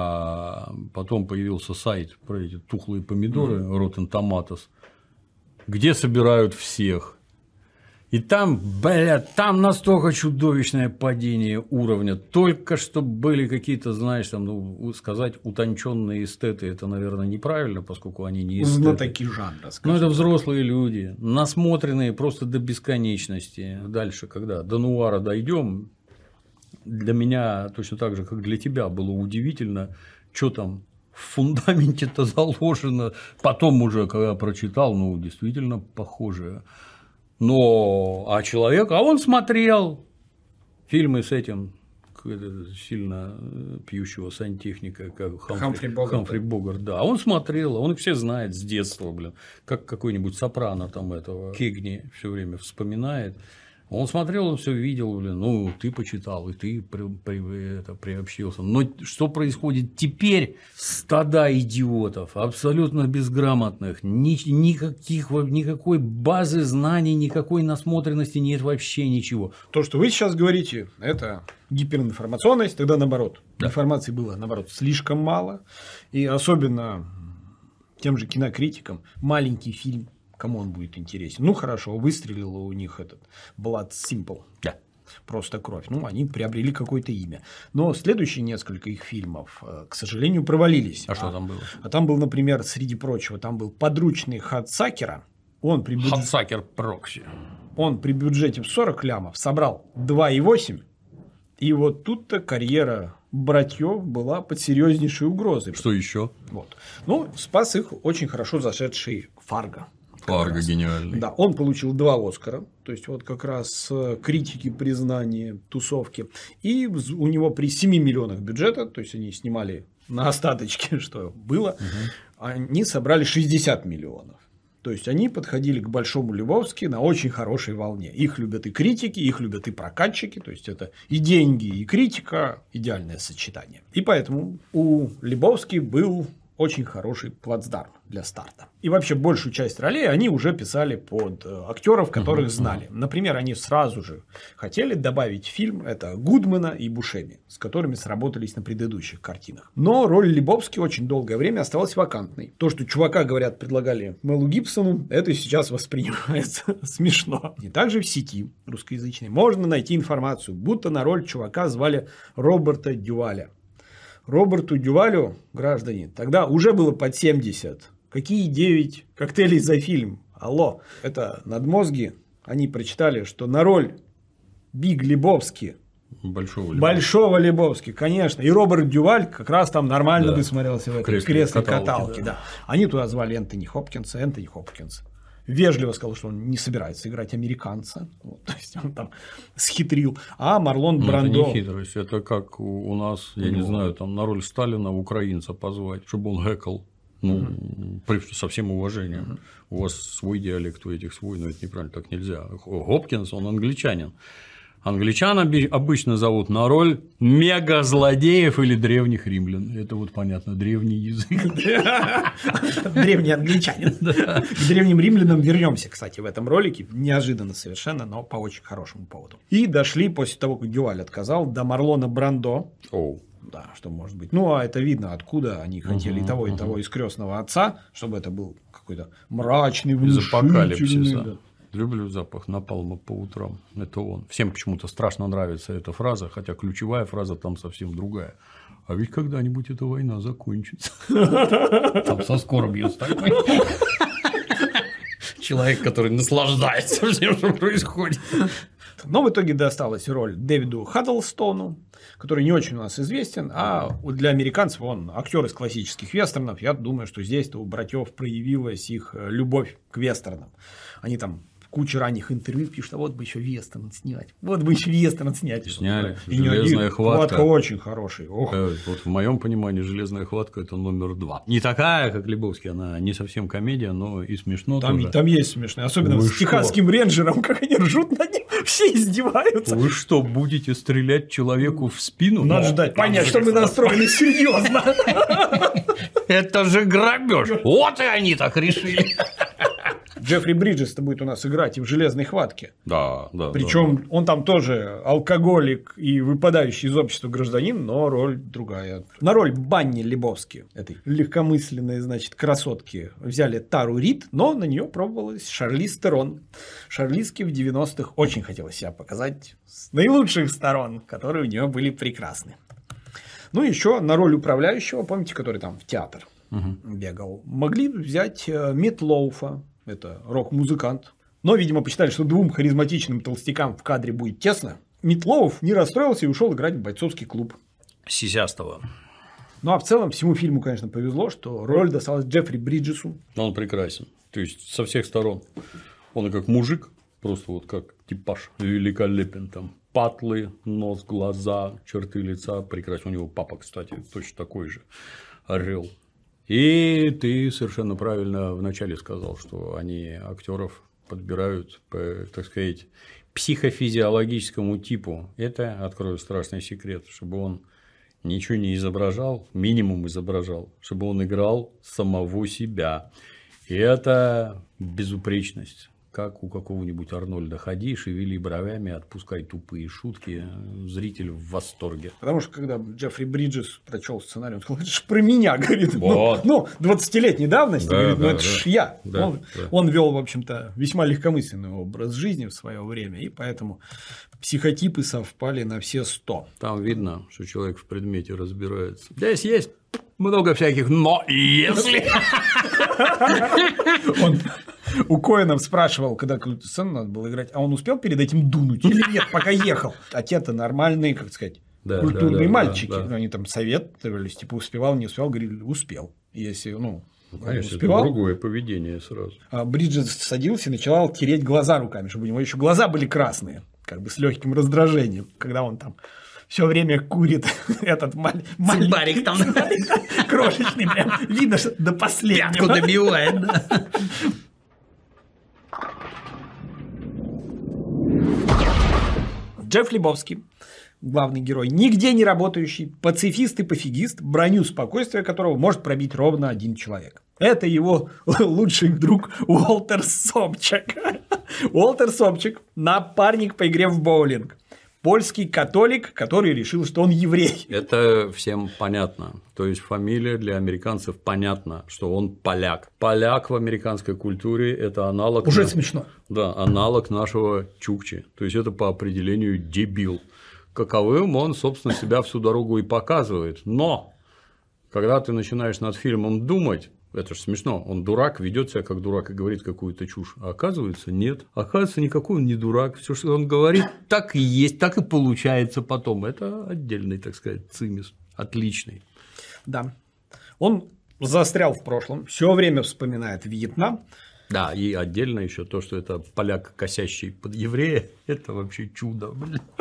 а потом появился сайт про эти тухлые помидоры, Rotten Tomatoes, где собирают всех. И там, там настолько чудовищное падение уровня. Только что были какие-то, знаешь, там, ну, сказать, утонченные эстеты, это, наверное, неправильно, поскольку они не эстеты. Знатоки жанра, скажем. Ну, это взрослые люди, насмотренные просто до бесконечности. Дальше, когда до нуара дойдем, для меня точно так же, как для тебя, было удивительно, что там в фундаменте-то заложено. Потом уже, когда прочитал, ну, действительно похоже. Но, человек, он смотрел фильмы с этим сильно пьющего сантехника, как Хамфри Богарт, да, он смотрел, он их все знает с детства, блин, как какой-нибудь Сопрано там этого Кегни все время вспоминает. Он смотрел, он все видел, блин, ну, ты почитал, и ты приобщился. Но что происходит теперь? Стада идиотов, абсолютно безграмотных, никакой базы знаний, никакой насмотренности нет, вообще ничего. То, что вы сейчас говорите, это гиперинформационность, тогда наоборот. Да. Информации было, наоборот, слишком мало, и особенно тем же кинокритикам маленький фильм. Кому он будет интересен? Ну, хорошо, выстрелил у них этот Blood Simple. Да. Просто кровь. Ну, они приобрели какое-то имя. Но следующие несколько их фильмов, к сожалению, провалились. А что там было? А там был, например, среди прочего, там был подручный Хадсакера. Хадсакер Прокси. Он при бюджете в 40 лямов собрал 2,8. И вот тут-то карьера братьев была под серьезнейшей угрозой. Что еще? Вот. Ну, спас их очень хорошо зашедший Фарго. Фарго гениальный. Да, он получил 2 Оскара, то есть вот как раз критики, признание, тусовки. И у него при 7 миллионах бюджета, то есть они снимали на остаточке, что было, они собрали 60 миллионов. То То есть они подходили к Большому Лебовски на очень хорошей волне. Их любят и критики, их любят и прокатчики. То есть это и деньги, и критика – идеальное сочетание. И поэтому у Лебовски был очень хороший плацдарм для старта. И вообще большую часть ролей они уже писали под актеров, которых знали. Например, они сразу же хотели добавить в фильм это Гудмана и Бушеми, с которыми сработались на предыдущих картинах. Но роль Лебовски очень долгое время оставалась вакантной. То, что чувака, говорят, предлагали Мелу Гибсону, это сейчас воспринимается смешно. И также в сети русскоязычной можно найти информацию, будто на роль чувака звали Роберта Дюваля. Роберту Дювалю, граждане, тогда уже было под 70. Какие 9 коктейлей за фильм? Алло. Это надмозги. Они прочитали, что на роль Биг Лебовски, Большого Лебовски, конечно. И Роберт Дюваль как раз там нормально бы смотрелся в этой кресле каталки. Да. Они туда звали Энтони Хопкинса. Вежливо сказал, что он не собирается играть американца. Вот, то есть он там схитрил. А Марлон Брандо. Это не хитрость, это как у нас, я не знаю, там на роль Сталина украинца позвать, чтобы он хэкал. Со всем уважением. У вас свой диалект, у этих свой, но это неправильно, так нельзя. Хопкинс, он англичанин. Англичан обычно зовут на роль мега-злодеев или древних римлян. Это вот понятно, древний язык. Древний англичанин. К древним римлянам вернемся, кстати, в этом ролике. Неожиданно совершенно, но по очень хорошему поводу. И дошли после того, как Дюваль отказал, до Марлона Брандо. Да, что может быть. Ну, а это видно, откуда они хотели и того из крестного отца, чтобы это был какой-то мрачный, внушительный. Люблю запах напалма по утрам. Это он. Всем почему-то страшно нравится эта фраза, хотя ключевая фраза там совсем другая. А ведь когда-нибудь эта война закончится. Там со скорбью такой. Человек, который наслаждается всем, что происходит. Но в итоге досталась роль Дэвиду Хаддлстону, который не очень у нас известен, а для американцев он актер из классических вестернов. Я думаю, что здесь-то у братьев проявилась их любовь к вестернам. Они там куча ранних интервью пишут, а вот бы еще вестерн снять. Сняли. Железная хватка. Очень хороший. Вот в моем понимании железная хватка — это номер 2. Не такая, как Лебовский, она не совсем комедия, но и смешно. Там есть смешно. Особенно с техасским рейнджером, как они ржут над ним, все издеваются. Вы что, будете стрелять человеку в спину? Надо ждать, понять, что мы настроены серьезно. Это же грабеж. Вот и они так решили. Джеффри Бриджес-то будет у нас играть и в «Железной хватке». Да. Причем он там тоже алкоголик и выпадающий из общества гражданин, но роль другая. На роль Банни Лебовски, этой легкомысленной, красотки, взяли Тару Рид, но на нее пробовалась Шарлиз Терон. Шарлизке в 90-х очень хотелось себя показать с наилучших сторон, которые у нее были прекрасны. Ну, еще на роль управляющего, помните, который там в театр бегал, могли взять Мит Лоуфа. Это рок-музыкант. Но, видимо, посчитали, что двум харизматичным толстякам в кадре будет тесно. Мит Лоуф не расстроился и ушел играть в бойцовский клуб. Сисястого. Ну, а в целом всему фильму, конечно, повезло, что роль досталась Джеффри Бриджесу. Он прекрасен. То есть, со всех сторон. Он и как мужик, просто вот как типаж великолепен. Там патлы, нос, глаза, черты лица. Прекрасен. У него папа, кстати, точно такой же. Орел. И ты совершенно правильно вначале сказал, что они актеров подбирают по, так сказать, психофизиологическому типу. Это, открою страшный секрет, чтобы он ничего не изображал, минимум изображал, чтобы он играл самого себя. И это безупречность. Как у какого-нибудь Арнольда ходи, шевели бровями, отпускай тупые шутки, зритель в восторге. Потому что, когда Джеффри Бриджес прочел сценарий, он сказал, это ж про меня, говорит. Вот. 20-летней давности, да, говорит, это ж я. Да, он вел, в общем-то, весьма легкомысленный образ жизни в свое время, и поэтому психотипы совпали на все 100. Там видно, что человек в предмете разбирается. Здесь есть много всяких «но» и «если». У Коэнов спрашивал, когда какую-то сцену надо было играть, а он успел перед этим дунуть или нет, пока ехал? А те-то нормальные, как сказать, культурные мальчики. Да. Они там советовались, типа успевал, не успевал, говорили, успел. Если, конечно, успевал, это другое поведение сразу. А Бриджес садился и начал тереть глаза руками, чтобы у него еще глаза были красные, как бы с легким раздражением, когда он там все время курит этот маленький там крошечный, прям видно, что до последнего. Пятку добивает, да. Джефф Лебовский, главный герой, нигде не работающий, пацифист и пофигист, броню спокойствия которого может пробить ровно один человек. Это его лучший друг Уолтер Собчак. Уолтер Собчак – напарник по игре в боулинг. Польский католик, который решил, что он еврей. Это всем понятно. То есть фамилия для американцев понятна, что он поляк. Поляк в американской культуре – это аналог. Уже смешно. Да, аналог нашего Чукчи. То есть это по определению дебил. Каковым он, собственно, себя всю дорогу и показывает. Но когда ты начинаешь над фильмом думать, это же смешно, он дурак, ведет себя как дурак и говорит какую-то чушь. А оказывается, нет. Оказывается, никакой он не дурак. Все, что он говорит, так и есть, так и получается потом. Это отдельный, так сказать, цимис. Отличный. Да. Он застрял в прошлом, все время вспоминает Вьетнам. Да, и отдельно еще то, что это поляк, косящий под еврея, это вообще чудо.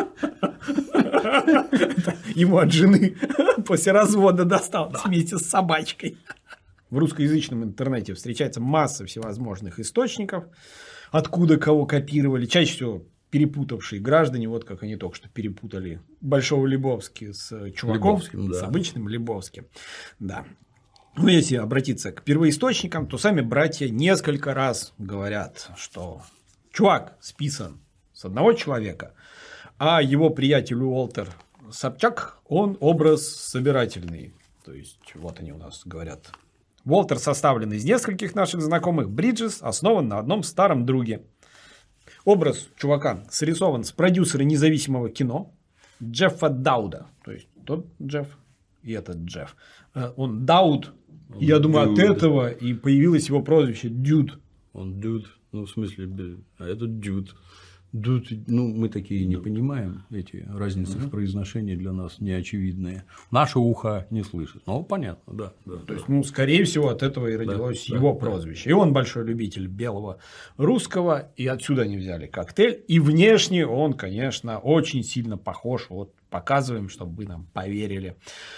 Ему от жены после развода досталось вместе с собачкой. В русскоязычном интернете встречается масса всевозможных источников, откуда кого копировали, чаще всего перепутавшие граждане, вот как они только что перепутали Большого Лебовски с чуваком, с обычным Лебовским. Да. Ну, если обратиться к первоисточникам, то сами братья несколько раз говорят, что чувак списан с одного человека, а его приятель Уолтер Собчак, он образ собирательный. То есть, вот они у нас говорят. Уолтер составлен из нескольких наших знакомых. Бриджес основан на одном старом друге. Образ чувака срисован с продюсера независимого кино Джеффа Дауда. То есть, тот Джефф и этот Джефф. Он Дауд. И я думаю, от этого и появилось его прозвище Дюд. Он Дюд. Ну, в смысле, а этот Дюд. Дюд, ну, мы такие не понимаем, эти разницы в произношении для нас неочевидные. Наше ухо не слышит. Ну, понятно, да. То есть, ну, скорее всего, от этого и родилось его прозвище. И он большой любитель белого русского, и отсюда они взяли коктейль. И внешне он, конечно, очень сильно похож. Вот показываем, чтобы вы нам поверили.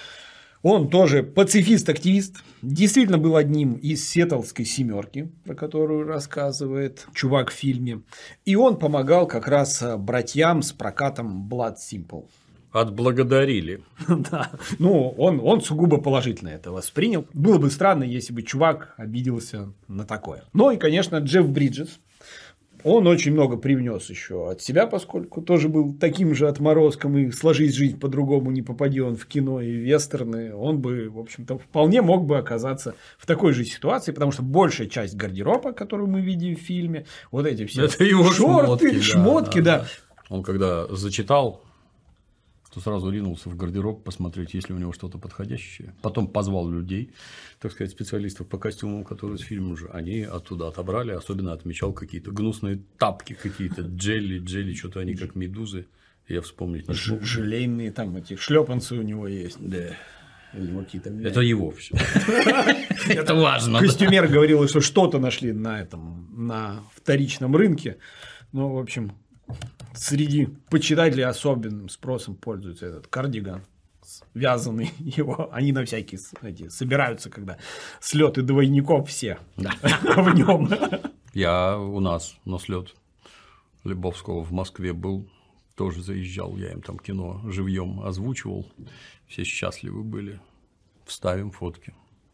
Он тоже пацифист-активист, действительно был одним из сиэтлской семерки, про которую рассказывает чувак в фильме. И он помогал как раз братьям с прокатом Blood Simple. Отблагодарили. Да. Ну, он сугубо положительно это воспринял. Было бы странно, если бы чувак обиделся на такое. Ну и, конечно, Джефф Бриджес. Он очень много привнес еще от себя, поскольку тоже был таким же отморозком, и сложись жизнь по-другому, не попади он в кино и вестерны, он бы, в общем-то, вполне мог бы оказаться в такой же ситуации, потому что большая часть гардероба, которую мы видим в фильме, вот эти все это его шорты, шмотки, да. Он когда зачитал, то сразу ринулся в гардероб посмотреть, есть ли у него что-то подходящее. Потом позвал людей, так сказать, специалистов по костюмам, которые с фильма же, они оттуда отобрали, особенно отмечал какие-то гнусные тапки, какие-то джелли, что-то они как медузы. Я вспомнить не смог. Желейные там эти шлепанцы у него есть. Да. Это его все. Это важно. Костюмер говорил, что что-то нашли на вторичном рынке. Ну, в общем, среди почитателей особенным спросом пользуется этот кардиган вязаный его. Они на всякие собираются, когда слеты двойников все в нем. Я у нас на слет Лебовского в Москве был, тоже заезжал, я им там кино живьем озвучивал. Все счастливы были. Вставим фотки.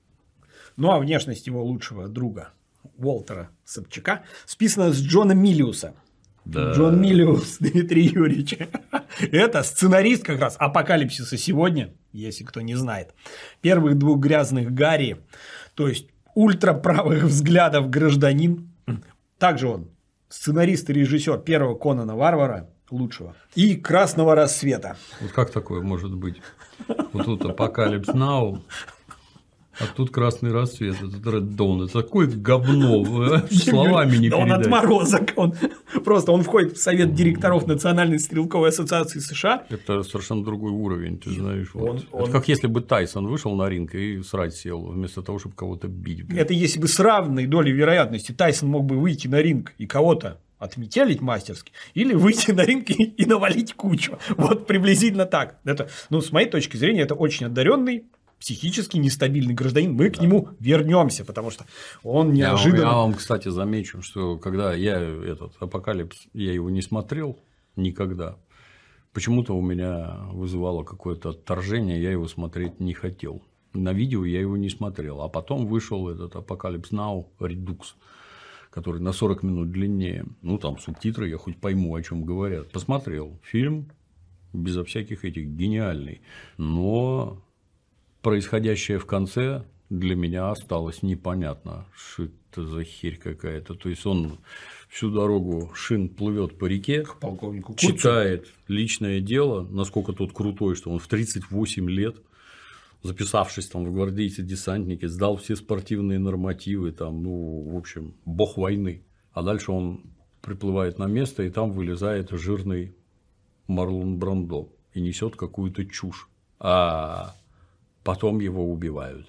Ну а внешность его лучшего друга Уолтера Собчака списана с Джона Миллиуса. Да. Джон Миллиус Дмитрий Юрьевич. Это сценарист как раз «Апокалипсиса сегодня», если кто не знает. Первых двух грязных Гарри, то есть ультраправых взглядов гражданин. Также он сценарист и режиссер первого Конана Варвара, лучшего, и «Красного рассвета». Вот как такое может быть? Вот тут «Апокалипс Нау», а тут «Красный рассвет», это Red Dawn, это такое говно, словами не передать. Он отморозок, он входит в совет директоров Национальной стрелковой ассоциации США. Это совершенно другой уровень, ты знаешь. Это как если бы Тайсон вышел на ринг и срать сел, вместо того, чтобы кого-то бить. Это если бы с равной долей вероятности Тайсон мог бы выйти на ринг и кого-то отметелить мастерски, или выйти на ринг и навалить кучу. Вот приблизительно так. Это, с моей точки зрения, это очень одаренный, психически нестабильный гражданин. Мы к нему вернемся, потому что он неожиданно. Я вам, кстати, замечу, что когда я этот «Апокалипс», я его не смотрел никогда. почему-то у меня вызывало какое-то отторжение, я его смотреть не хотел. На видео я его не смотрел. А потом вышел этот Apocalypse Now Redux, который на 40 минут длиннее. Ну, там субтитры, я хоть пойму, о чем говорят. Посмотрел фильм, безо всяких этих, гениальный. Но происходящее в конце для меня осталось непонятно, что это за херь какая-то. То есть он всю дорогу Шин плывет по реке, К полковнику Курцу. читает личное дело, насколько тот крутой, что он в 38 лет, записавшись там в гвардейцы-десантники, сдал все спортивные нормативы, там, ну, в общем, бог войны. А дальше он приплывает на место, и там вылезает жирный Марлон Брандо и несет какую-то чушь. А потом его убивают.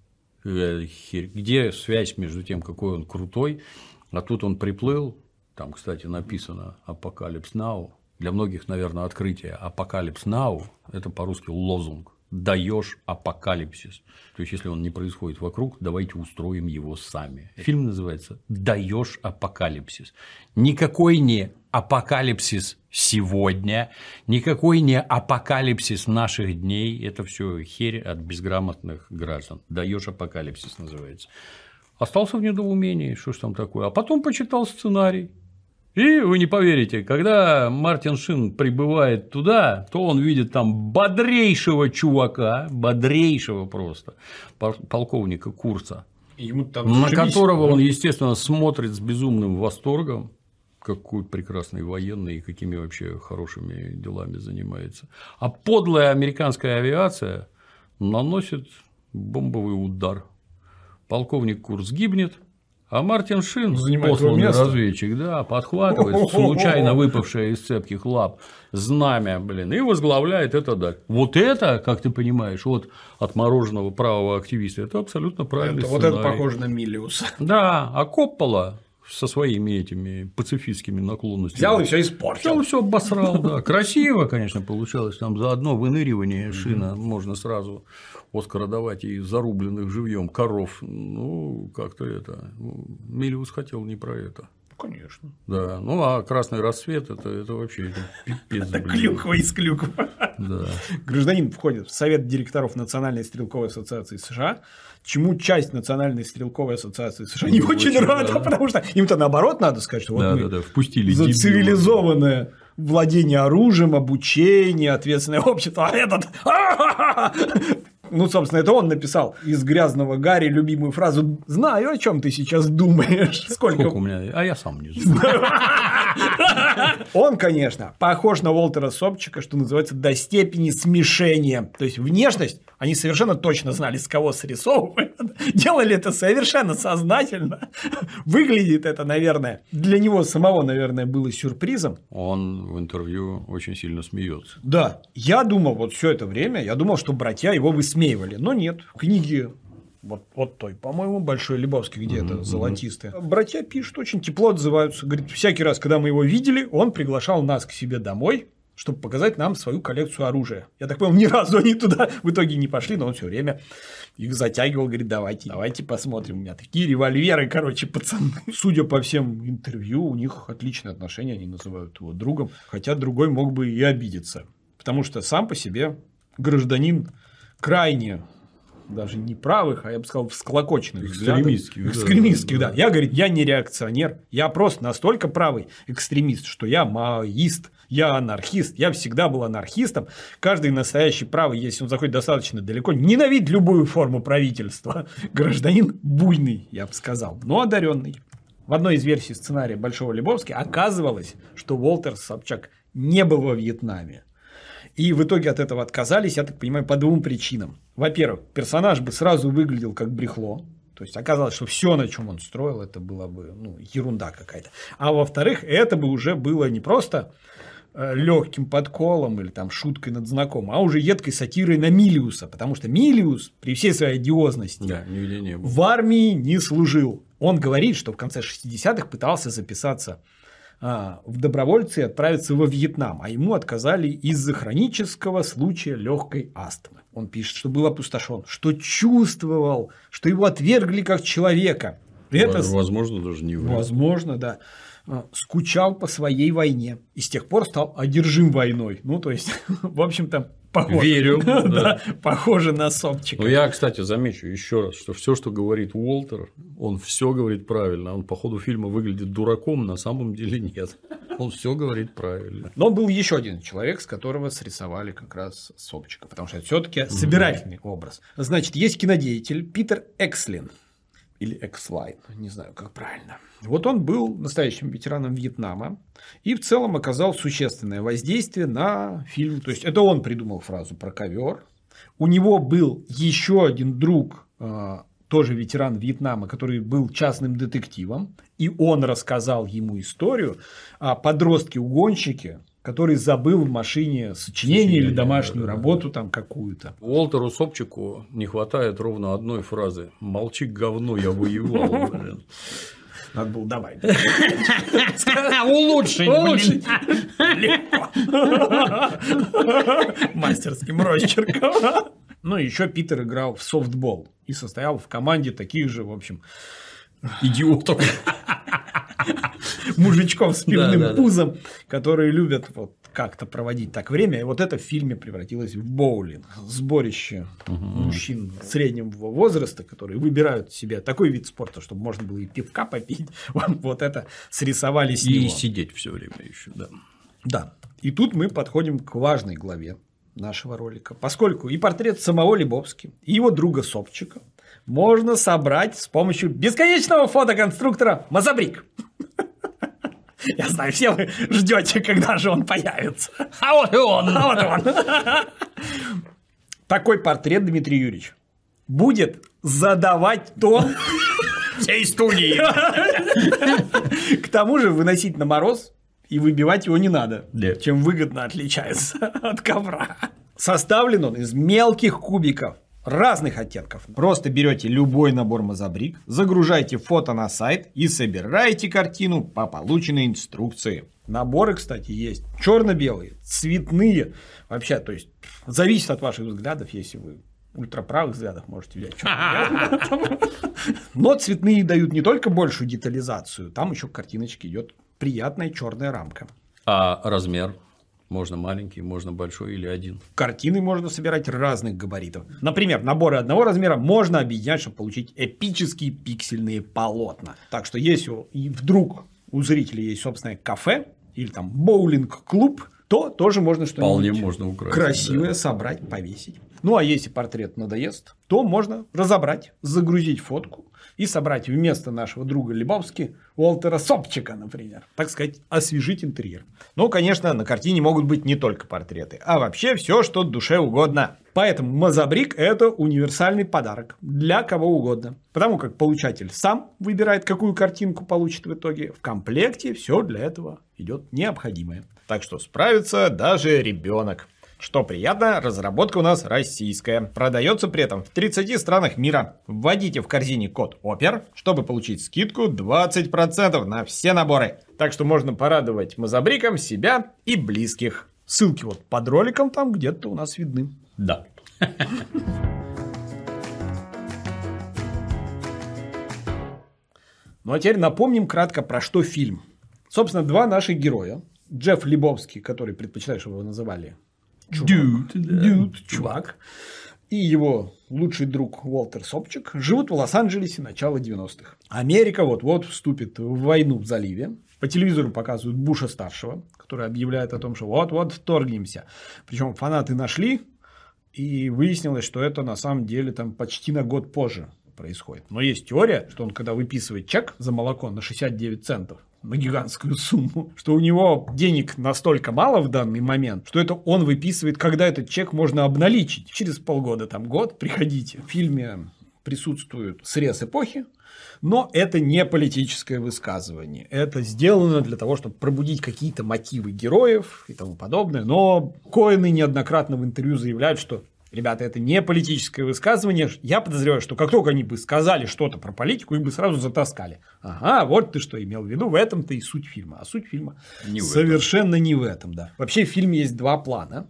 Где связь между тем, какой он крутой, а тут он приплыл, там, кстати, написано Apocalypse Now, для многих, наверное, открытие. Apocalypse Now – это по-русски лозунг. Даешь апокалипсис. То есть, если он не происходит вокруг, давайте устроим его сами. Фильм называется «Даешь апокалипсис». Никакой не апокалипсис сегодня, никакой не апокалипсис наших дней. Это все херь от безграмотных граждан. «Даешь апокалипсис» называется. Остался в недоумении, что ж там такое. А потом почитал сценарий. И вы не поверите, когда Мартин Шин прибывает туда, то он видит там бодрейшего чувака, бодрейшего просто, полковника Курца, на которого он, естественно, смотрит с безумным восторгом, какой прекрасный военный и какими вообще хорошими делами занимается. А подлая американская авиация наносит бомбовый удар. Полковник Курц гибнет. А Мартин Шин, посланный разведчик, да, подхватывает случайно выпавшее из цепких лап знамя, и возглавляет это даль. Вот это, как ты понимаешь, от отмороженного правого активиста, это абсолютно правильный сценарий. Вот это похоже на Миллиуса. Да, а Коппола со своими этими пацифистскими наклонностями взял и все испортил. Взял и все обосрал, да. Красиво, конечно, получалось. Там за одно выныривание Шина можно сразу Оскара давать и зарубленных живьем коров. Ну, как-то это. Миллиус хотел не про это. Конечно. Да. Ну, а красный рассвет это вообще пипец. Это клюква из клюквы. Да. Гражданин входит в совет директоров Национальной стрелковой ассоциации США, чему часть Национальной стрелковой ассоциации США не очень рада, потому что им-то наоборот надо сказать, что вот мы впустили за цивилизованное владение оружием, обучение, ответственное общество, а этот… Ну, собственно, это он написал из «Грязного Гарри» любимую фразу «Знаю, о чем ты сейчас думаешь». Сколько у меня? А я сам не знаю. Он, конечно, похож на Уолтера Собчака, что называется, до степени смешения. То есть, внешность они совершенно точно знали, с кого срисовывают. Делали это совершенно сознательно. Выглядит это, наверное, для него самого, наверное, было сюрпризом. Он в интервью очень сильно смеется. Да, я думал, вот все это время, я думал, что братья его высмеивали. Но нет, в книге вот той, по-моему, Большой Лебовский, где это золотистое. Братья пишут, очень тепло отзываются. Говорит, всякий раз, когда мы его видели, он приглашал нас к себе домой, чтобы показать нам свою коллекцию оружия. Я так понял, ни разу они туда в итоге не пошли, но он все время их затягивал, говорит, давайте посмотрим, у меня такие револьверы, короче, пацаны. Судя по всем интервью, у них отличные отношения, они называют его другом, хотя другой мог бы и обидеться, потому что сам по себе гражданин крайне, даже не правых, а я бы сказал, всклокоченных экстремистских, да. Я, говорит, я не реакционер, я просто настолько правый экстремист, что я маоист, я анархист, я всегда был анархистом. Каждый настоящий правый, если он заходит достаточно далеко, ненавидит любую форму правительства. Гражданин буйный, я бы сказал, но одаренный. В одной из версий сценария Большого Лебовски оказывалось, что Уолтер Собчак не был во Вьетнаме. И в итоге от этого отказались, я так понимаю, по двум причинам. Во-первых, персонаж бы сразу выглядел как брехло. То есть оказалось, что все, на чем он строил, это была бы ерунда какая-то. А во-вторых, это бы уже было не просто легким подколом или там шуткой над знакомым, а уже едкой сатирой на Миллиуса. Потому что Миллиус, при всей своей одиозности, в армии не служил. Он говорит, что в конце 60-х пытался записаться в добровольцы и отправиться во Вьетнам, а ему отказали из-за хронического случая легкой астмы. Он пишет, что был опустошен, что чувствовал, что его отвергли как человека. Возможно, даже не врет. Возможно, да. скучал по своей войне и с тех пор стал одержим войной. Ну, то есть, в общем-то, похоже. Верю. Да, похоже на Собчика. Ну, я, кстати, замечу еще раз, что все, что говорит Уолтер, он все говорит правильно. Он по ходу фильма выглядит дураком, на самом деле нет. Он все говорит правильно. Но был еще один человек, с которого срисовали как раз Собчика, потому что это все-таки собирательный образ. Значит, есть кинодеятель Питер Экслин. Или Экслайн, не знаю, как правильно. Вот он был настоящим ветераном Вьетнама и в целом оказал существенное воздействие на фильм. То есть, это он придумал фразу про ковер. У него был еще один друг, тоже ветеран Вьетнама, который был частным детективом. И он рассказал ему историю о подростке-угонщике, который забыл в машине сочинение или домашнюю работу там какую-то. Уолтеру Собчику не хватает ровно одной фразы: «Молчи, говно, я воевал». Надо было добавить. Улучшить. Легко. Мастерским росчерком. Ну, еще Питер играл в софтбол и состоял в команде таких же, в общем, Идиотов. мужичков с пивным пузом, которые любят вот как-то проводить так время. И вот это в фильме превратилось в боулинг. Сборище мужчин среднего возраста, которые выбирают себе такой вид спорта, чтобы можно было и пивка попить. Вот это срисовали с него. И сидеть все время еще, да. Да. И тут мы подходим к важной главе нашего ролика. Поскольку и портрет самого Лебовски, и его друга Собчика можно собрать с помощью бесконечного фотоконструктора Мозабрик. Я знаю, все вы ждете, когда же он появится. А вот и он. Такой портрет, Дмитрий Юрьевич, будет задавать тон всей студии. К тому же выносить на мороз и выбивать его не надо, Нет. чем выгодно отличается от ковра. Составлен он из мелких кубиков разных оттенков. Просто берете любой набор Мозабрик, загружаете фото на сайт и собираете картину по полученной инструкции. Наборы, кстати, есть черно-белые, цветные. Вообще, то есть, зависит от ваших взглядов, если вы ультраправых взглядов можете взять черно-белый. Но цветные дают не только большую детализацию, там еще к картиночке идет приятная черная рамка. А размер? Можно маленький, можно большой или один. Картины можно собирать разных габаритов. Например, наборы одного размера можно объединять, чтобы получить эпические пиксельные полотна. Так что если вдруг у зрителей есть собственное кафе или там боулинг-клуб, то тоже можно что-нибудь красивое собрать, повесить. Ну, а если портрет надоест, то можно разобрать, загрузить фотку и собрать вместо нашего друга Лебовски Уолтера Собчика, например. Так сказать, освежить интерьер. Ну, конечно, на картине могут быть не только портреты, а вообще все, что душе угодно. Поэтому Мозабрик – это универсальный подарок для кого угодно. Потому как получатель сам выбирает, какую картинку получит в итоге. В комплекте все для этого идет необходимое. Так что справится даже ребенок. Что приятно, разработка у нас российская. Продается при этом в 30 странах мира. Вводите в корзине код ОПЕР, чтобы получить скидку 20% на все наборы. Так что можно порадовать Мозабриком себя и близких. Ссылки вот под роликом там где-то у нас видны. Да. Ну а теперь напомним кратко, про что фильм. Собственно, два наших героя. Джефф Лебовски, который предпочитает, чтобы его называли чувак. И его лучший друг Уолтер Собчик живут в Лос-Анджелесе начала 90-х. Америка вот-вот вступит в войну в заливе. По телевизору показывают Буша-старшего, который объявляет о том, что вот-вот вторгнемся. Причем фанаты нашли, и выяснилось, что это на самом деле там почти на год позже происходит. Но есть теория, что он, когда выписывает чек за молоко на 69 центов, на гигантскую сумму, что у него денег настолько мало в данный момент, что это он выписывает, когда этот чек можно обналичить. Через полгода, там год, приходите. В фильме присутствует срез эпохи, но это не политическое высказывание. Это сделано для того, чтобы пробудить какие-то мотивы героев и тому подобное. Но Коэны неоднократно в интервью заявляют, что ребята, это не политическое высказывание. Я подозреваю, что как только они бы сказали что-то про политику, их бы сразу затаскали. Ага, вот ты что имел в виду, в этом-то и суть фильма. А суть фильма совершенно не в этом, да. Вообще в фильме есть два плана.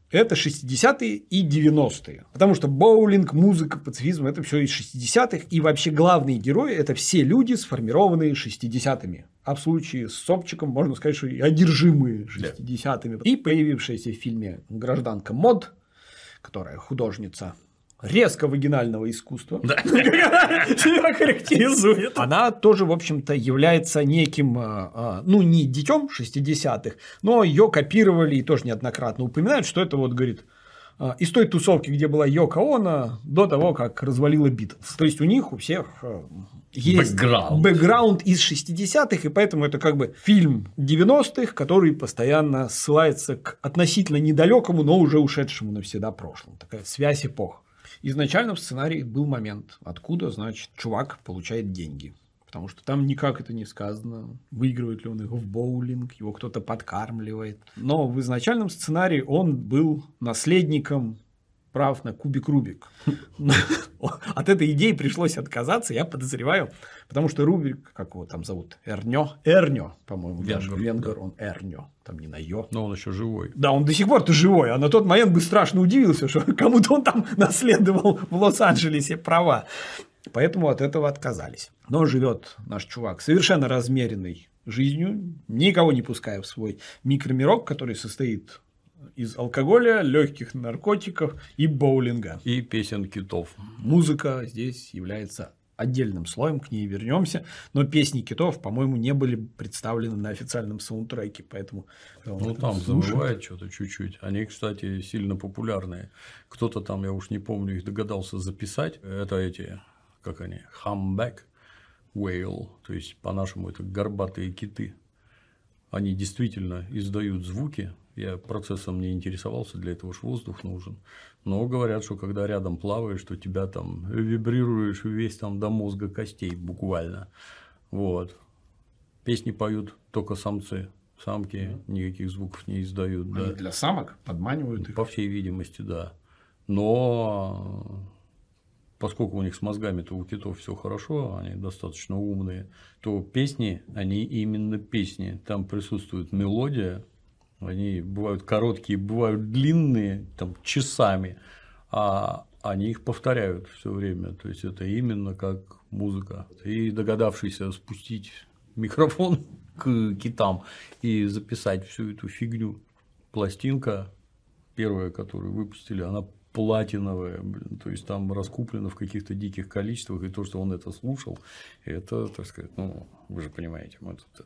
это 60-е и 90-е. Потому что боулинг, музыка, пацифизм – это все из 60-х. И вообще главные герои – это все люди, сформированные 60-ми. А в случае с Собчиком можно сказать, что и одержимые 60-ми. И появившаяся в фильме гражданка Мод, которая художница резко вагинального искусства, себя характеризует. Она тоже, в общем-то, является неким, ну, не детем 60-х, но ее копировали и тоже неоднократно упоминают, что это вот, говорит, из той тусовки, где была Йоко Оно, до того, как развалила Битлз. То есть у них у всех есть бэкграунд из 60-х, и поэтому это как бы фильм 90-х, который постоянно ссылается к относительно недалекому, но уже ушедшему навсегда прошлому. Такая связь эпох. Изначально в сценарии был момент, откуда, значит, чувак получает деньги. Потому что там никак это не сказано, выигрывает ли он их в боулинг, его кто-то подкармливает. Но в изначальном сценарии он был наследником прав на кубик Рубик. От этой идеи пришлось отказаться, я подозреваю, потому что Рубик, как его там зовут, Эрнё, по-моему, Венгер, он Эрнё, там не на Ё. Но он еще живой. Да, он до сих пор-то живой, а на тот момент бы страшно удивился, что кому-то он там наследовал в Лос-Анджелесе права. Поэтому от этого отказались. Но живет наш чувак совершенно размеренной жизнью, никого не пуская в свой микромирок, который состоит из алкоголя, легких наркотиков и боулинга. И песен китов. Музыка здесь является отдельным слоем, к ней вернемся. Но песни китов, по-моему, не были представлены на официальном саундтреке, поэтому... Ну, там забывает что-то чуть-чуть. Они, кстати, сильно популярные. Кто-то там, я уж не помню, их догадался записать. Это эти, как они, humpback whale, то есть, по-нашему, это горбатые киты. Они действительно издают звуки. Я процессом не интересовался, для этого ж воздух нужен. Но говорят, что когда рядом плаваешь, что тебя там вибрируешь весь там до мозга костей буквально. Вот. Песни поют только самцы. Самки никаких звуков не издают. Они для самок подманивают их. По всей видимости, да. Но поскольку у них с мозгами-то у китов все хорошо, они достаточно умные, то песни, они именно песни. Там присутствует мелодия. Они бывают короткие, бывают длинные, там, часами, а они их повторяют все время. То есть это именно как музыка. И догадавшийся спустить микрофон к китам и записать всю эту фигню. Пластинка первая, которую выпустили, она платиновая, то есть там раскуплено в каких-то диких количествах, и то, что он это слушал, это, так сказать, ну, вы же понимаете, вот это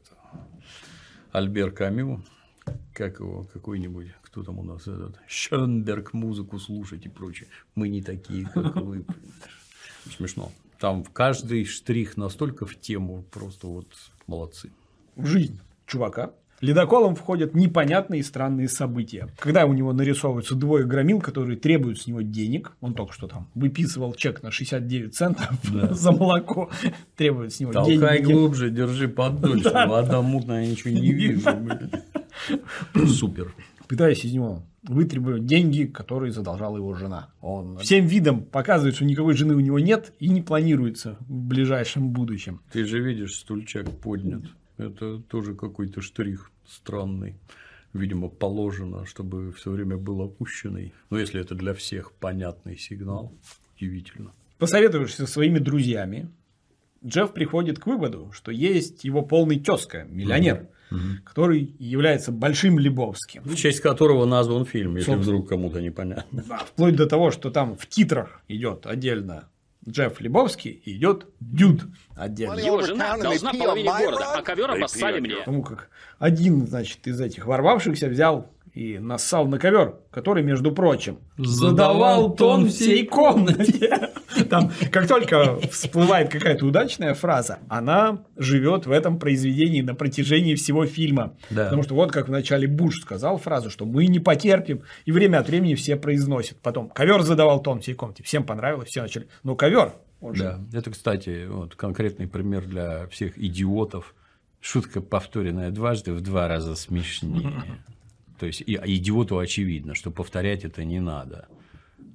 Альбер Камю. Как его, какой-нибудь, кто там у нас этот, Шёнберг музыку слушать и прочее. Мы не такие, как вы. Смешно. Там каждый штрих настолько в тему, просто вот молодцы. В жизнь чувака ледоколом входят непонятные и странные события. Когда у него нарисовываются двое громил, которые требуют с него денег, он только что там выписывал чек на 69 центов за молоко, требует с него денег. Толкай глубже, держи подольше, вода мутная, я ничего не вижу. Супер. Пытаясь из него вытребовать деньги, которые задолжала его жена. Он всем видом показывает, что никакой жены у него нет и не планируется в ближайшем будущем. Ты же видишь, стульчак поднят. Это тоже какой-то штрих странный. Видимо, положено, чтобы все время был опущенный. Но если это для всех понятный сигнал, удивительно. Посоветовавшись со своими друзьями, Джефф приходит к выводу, что есть его полный тезка, миллионер, который является большим Лебовским. В честь которого назван фильм, если вдруг кому-то непонятно. Да, вплоть до того, что там в титрах идет отдельно Джефф Лебовский и идет Дюд отдельно. Его жена должна половине города, а ковер обоссали мне. Потому как один, значит, из этих ворвавшихся взял и нассал на ковер, который, между прочим, задавал тон всей комнате. Там, как только всплывает какая-то удачная фраза, она живет в этом произведении на протяжении всего фильма. Да. Потому что вот как вначале Буш сказал фразу, что мы не потерпим, и время от времени все произносят. Потом ковер задавал тон всей комнате. Всем понравилось, все начали. Ну, ковер. Да. Это, кстати, вот конкретный пример для всех идиотов. Шутка, повторенная дважды, в 2 раза смешнее. То есть, идиоту очевидно, что повторять это не надо.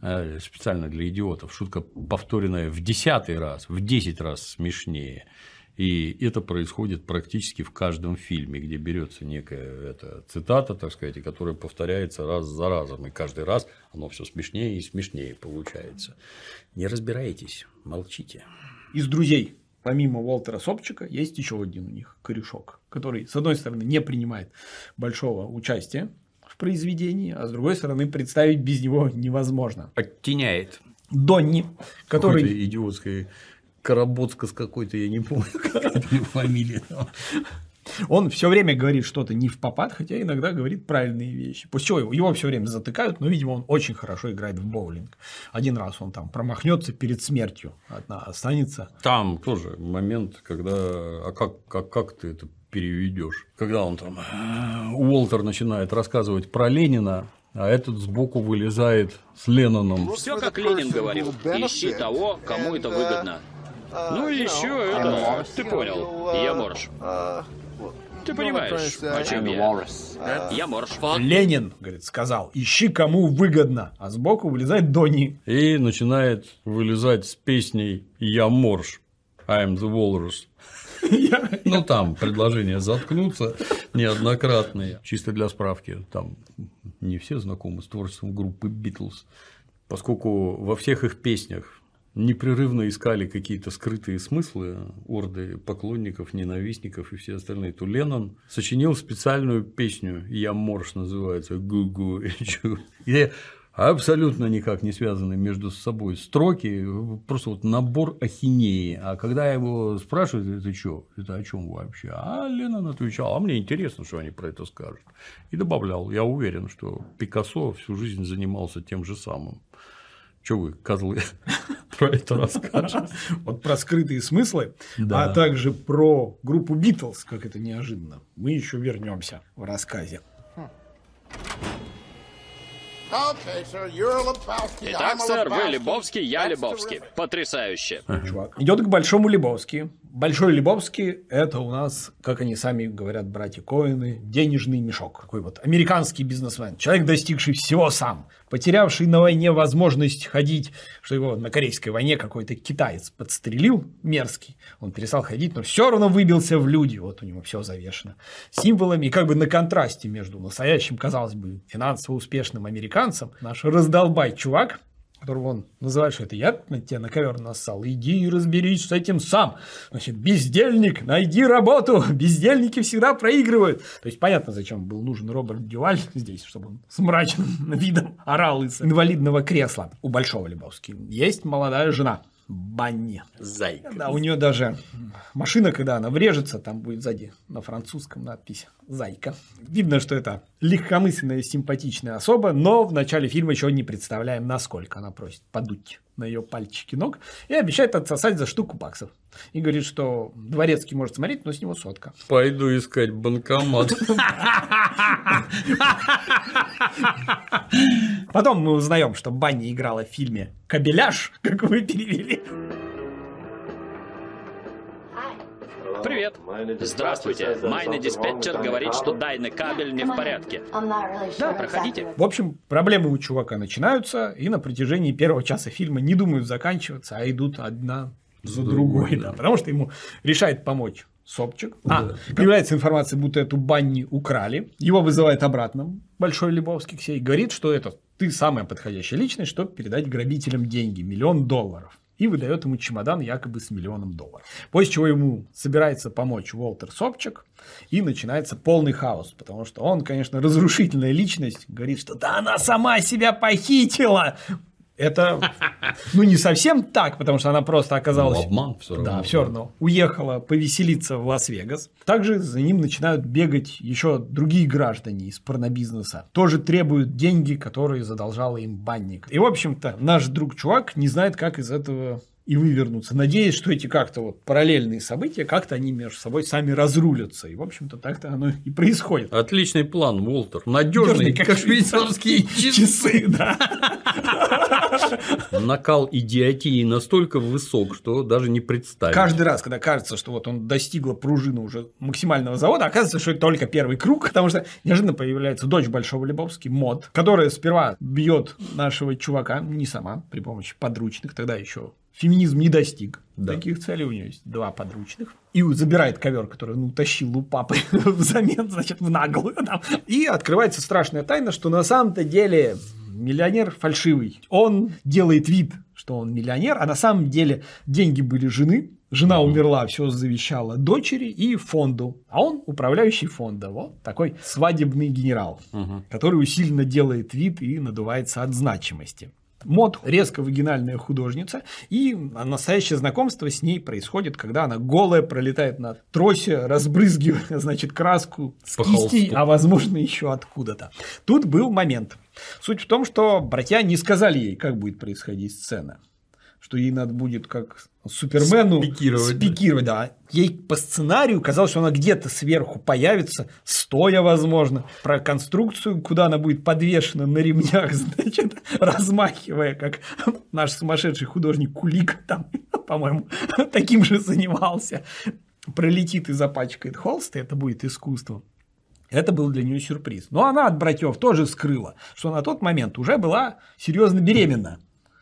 Специально для идиотов. Шутка, повторенная в 10-й раз, в 10 раз смешнее. И это происходит практически в каждом фильме, где берется некая цитата, так сказать, которая повторяется раз за разом. И каждый раз оно все смешнее и смешнее получается. Не разбирайтесь, молчите. Из друзей, помимо Уолтера Собчака, есть еще один у них корешок, который, с одной стороны, не принимает большого участия в произведении, а с другой стороны, представить без него невозможно. Оттеняет. Донни, который... Какой-то идиотской Каработска с какой-то, я не помню, какая фамилия. Он все время говорит что-то не впопад, хотя иногда говорит правильные вещи. После чего его все время затыкают, но, видимо, он очень хорошо играет в боулинг. Один раз он там промахнется перед смертью, одна останется. Там тоже момент, когда. А как ты это переведешь? Когда он там. Уолтер начинает рассказывать про Ленина. А этот сбоку вылезает с Ленноном. Все как Ленин говорил. Ищи того, кому это выгодно. Ну и еще это. Ты понял. Я морж. Ты понимаешь, о чем я? Я морж. Ленин, говорит, сказал, ищи кому выгодно. А сбоку вылезает Донни. И начинает вылезать с песней «Я морж». I'm the walrus. Ну, там предложения заткнутся неоднократные. Чисто для справки, там не все знакомы с творчеством группы Beatles, поскольку во всех их песнях непрерывно искали какие-то скрытые смыслы орды поклонников, ненавистников и все остальные, то Леннон сочинил специальную песню «Я морж» называется, «Гу-гу», где абсолютно никак не связаны между собой строки, просто вот набор ахинеи. А когда его спрашивают, это что? Это о чем вообще? А Леннон отвечал, а мне интересно, что они про это скажут. И добавлял, я уверен, что Пикассо всю жизнь занимался тем же самым. Что вы, козлы, про это расскажете? Вот про скрытые смыслы, да. А также про группу Битлз, как это неожиданно, мы еще вернемся в рассказе. Итак, сэр, вы Лебовский, я Лебовский. Потрясающе. Чувак идет к Большому Лебовски. Большой Лебовский – это у нас, как они сами говорят, братья Коэны, денежный мешок. Такой вот американский бизнесмен. Человек, достигший всего сам. Потерявший на войне возможность ходить, что его на Корейской войне какой-то китаец подстрелил мерзкий. Он перестал ходить, но все равно выбился в люди. Вот у него все завешено символами. И как бы на контрасте между настоящим, казалось бы, финансово успешным американцем, наш раздолбай-чувак, которого он называет, что это я на тебя на ковер нассал, иди и разберись с этим сам. Значит, бездельник, найди работу, бездельники всегда проигрывают. То есть, понятно, зачем был нужен Роберт Дюваль здесь, чтобы он с мрачным видом орал из инвалидного кресла. У Большого Лебовски есть молодая жена. Банни. Зайка. Да, у нее даже машина, когда она врежется, там будет сзади на французском надпись «Зайка». Видно, что это легкомысленная, симпатичная особа, но в начале фильма еще не представляем, насколько она просит подуть на ее пальчики ног и обещает отсосать за штуку баксов. И говорит, что Дворецкий может смотреть, но с него сотка. Пойду искать банкомат. Потом мы узнаем, что Банни играла в фильме «Кабеляж», как вы перевели. Привет. Здравствуйте. Майна диспетчер говорит, что Дайна кабель не в порядке. Да, проходите. В общем, проблемы у чувака начинаются, и на протяжении первого часа фильма не думают заканчиваться, а идут одна за другой. Да, потому что ему решает помочь Собчак. Появляется информация, будто эту Банни украли. Его вызывает обратно Большой Лебовский к себе и говорит, что это ты самая подходящая личность, чтобы передать грабителям деньги, $1 миллион. И выдает ему чемодан якобы с $1 миллион. После чего ему собирается помочь Уолтер Собчак, и начинается полный хаос, потому что он, конечно, разрушительная личность, говорит, что да она сама себя похитила. Это, не совсем так, потому что она просто оказалась... обман все равно. Да, все равно. Уехала повеселиться в Лас-Вегас. Также за ним начинают бегать еще другие граждане из порнобизнеса. Тоже требуют деньги, которые задолжала им Банник. И, в общем-то, наш друг-чувак не знает, как из этого и вывернуться. Надеясь, что эти как-то вот параллельные события, как-то они между собой сами разрулятся. И, в общем-то, так-то оно и происходит. Отличный план, Уолтер. Надежный, как швейцарские часы. Да. Накал идиотии настолько высок, что даже не представить. Каждый раз, когда кажется, что вот он достигла пружины уже максимального завода, оказывается, что это только первый круг, потому что неожиданно появляется дочь Большого Лебовски, Мод, которая сперва бьет нашего чувака, не сама, при помощи подручных, тогда еще феминизм не достиг таких целей, у нее есть 2 подручных, и забирает ковер, который утащил у папы взамен, значит, в наглую. И открывается страшная тайна, что на самом-то деле миллионер фальшивый. Он делает вид, что он миллионер, а на самом деле деньги были жены. Жена умерла, все завещала дочери и фонду. А он управляющий фонда. Вот такой свадебный генерал, который усиленно делает вид и надувается от значимости. Мод резко вагинальная художница, и настоящее знакомство с ней происходит, когда она голая пролетает на тросе, разбрызгивая, значит, краску с кистей, а возможно еще откуда-то. Тут был момент. Суть в том, что братья не сказали ей, как будет происходить сцена. Что ей надо будет как Супермену спикировать, да. Ей по сценарию казалось, что она где-то сверху появится, стоя, возможно, про конструкцию, куда она будет подвешена на ремнях, значит, размахивая, как наш сумасшедший художник Кулик там, по-моему, таким же занимался, пролетит и запачкает холст, и это будет искусство. Это был для нее сюрприз. Но она от братьев тоже скрыла, что на тот момент уже была серьезно беременна.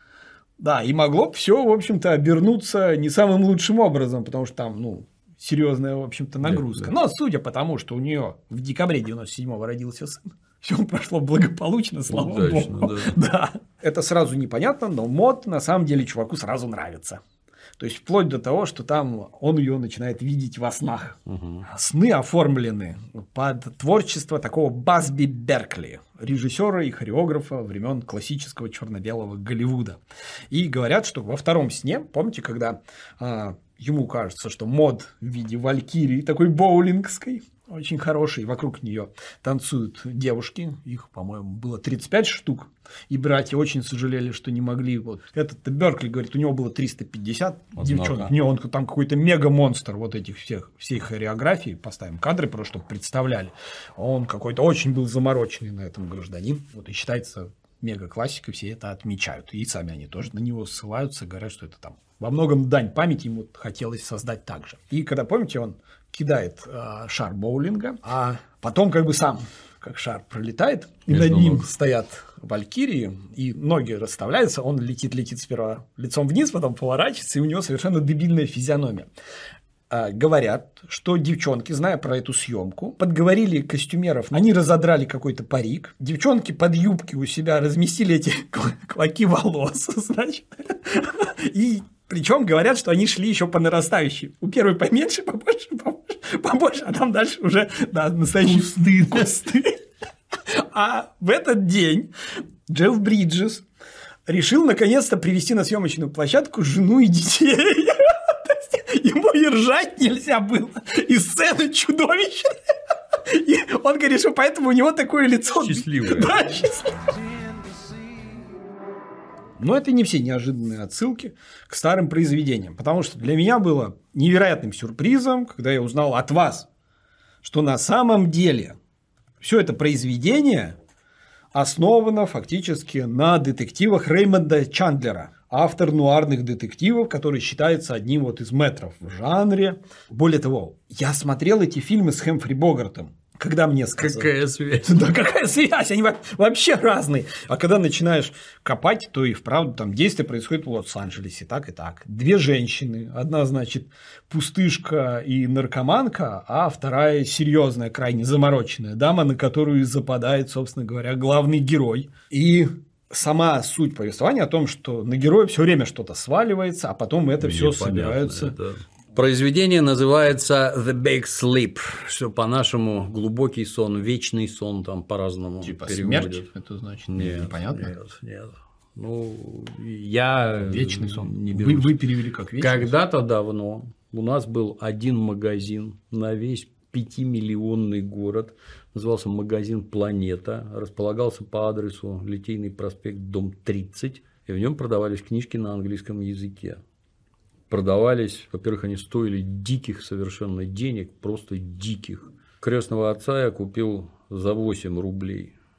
Да, и могло все, в общем-то, обернуться не самым лучшим образом, потому что там, серьезная, в общем-то, нагрузка. Но судя по тому, что у нее в декабре 97-го родился сын, все прошло благополучно, слава богу. Да. Это сразу непонятно, но Мод на самом деле чуваку сразу нравится. То есть вплоть до того, что там он ее начинает видеть во снах. Сны оформлены под творчество такого Басби Беркли, режиссера и хореографа времен классического черно-белого Голливуда. И говорят, что во втором сне, помните, когда ему кажется, что Мод в виде валькирии такой боулингской, очень хороший, вокруг нее танцуют девушки, их, по-моему, было 35 штук, и братья очень сожалели, что не могли. Вот этот Беркли говорит, у него было 350 девчонок, не, он там какой-то мега-монстр вот этих всей хореографии, поставим кадры, просто чтобы представляли, он какой-то очень был замороченный на этом гражданин, вот и считается мега-классикой, все это отмечают, и сами они тоже на него ссылаются, говорят, что это там во многом дань памяти ему хотелось создать так же. И когда, помните, он кидает шар боулинга, а потом как бы сам, как шар пролетает, и над ним стоят валькирии, и ноги расставляются, он летит сперва лицом вниз, потом поворачивается, и у него совершенно дебильная физиономия. Говорят, что девчонки, зная про эту съемку, подговорили костюмеров, они разодрали какой-то парик, девчонки под юбки у себя разместили эти клоки волос, значит, и причем говорят, что они шли еще по нарастающей. У первой поменьше, побольше, а там дальше уже настоящие кусты. А в этот день Джефф Бриджес решил наконец-то привести на съемочную площадку жену и детей. Ему и ржать нельзя было. И сцена чудовищная. И он говорит, что поэтому у него такое лицо. Счастливое. Да, счастливое. Но это не все неожиданные отсылки к старым произведениям, потому что для меня было невероятным сюрпризом, когда я узнал от вас, что на самом деле все это произведение основано фактически на детективах Реймонда Чандлера, автор нуарных детективов, который считается одним вот из мэтров в жанре. Более того, я смотрел эти фильмы с Хэмфри Богартом. Когда мне сказали... Какая связь? Да, какая связь? Они вообще разные. А когда начинаешь копать, то и вправду там действие происходит в Лос-Анджелесе, так и так. 2 женщины. Одна, значит, пустышка и наркоманка, а вторая серьезная, крайне замороченная дама, на которую западает, собственно говоря, главный герой. И сама суть повествования о том, что на героя все время что-то сваливается, а потом это все собирается. Да. Произведение называется The Big Sleep, что по-нашему глубокий сон, вечный сон, там по-разному типа переводят. Смерть, это значит непонятно? Нет. Ну, я вечный сон. Не берусь. Вы перевели как вечный сон? Когда-то давно у нас был один магазин на весь 5-миллионный город, назывался магазин «Планета», располагался по адресу Литейный проспект, дом 30, и в нем продавались книжки на английском языке. Продавались, во-первых, они стоили диких совершенно денег, просто диких. Крестного отца я купил за 8 рублей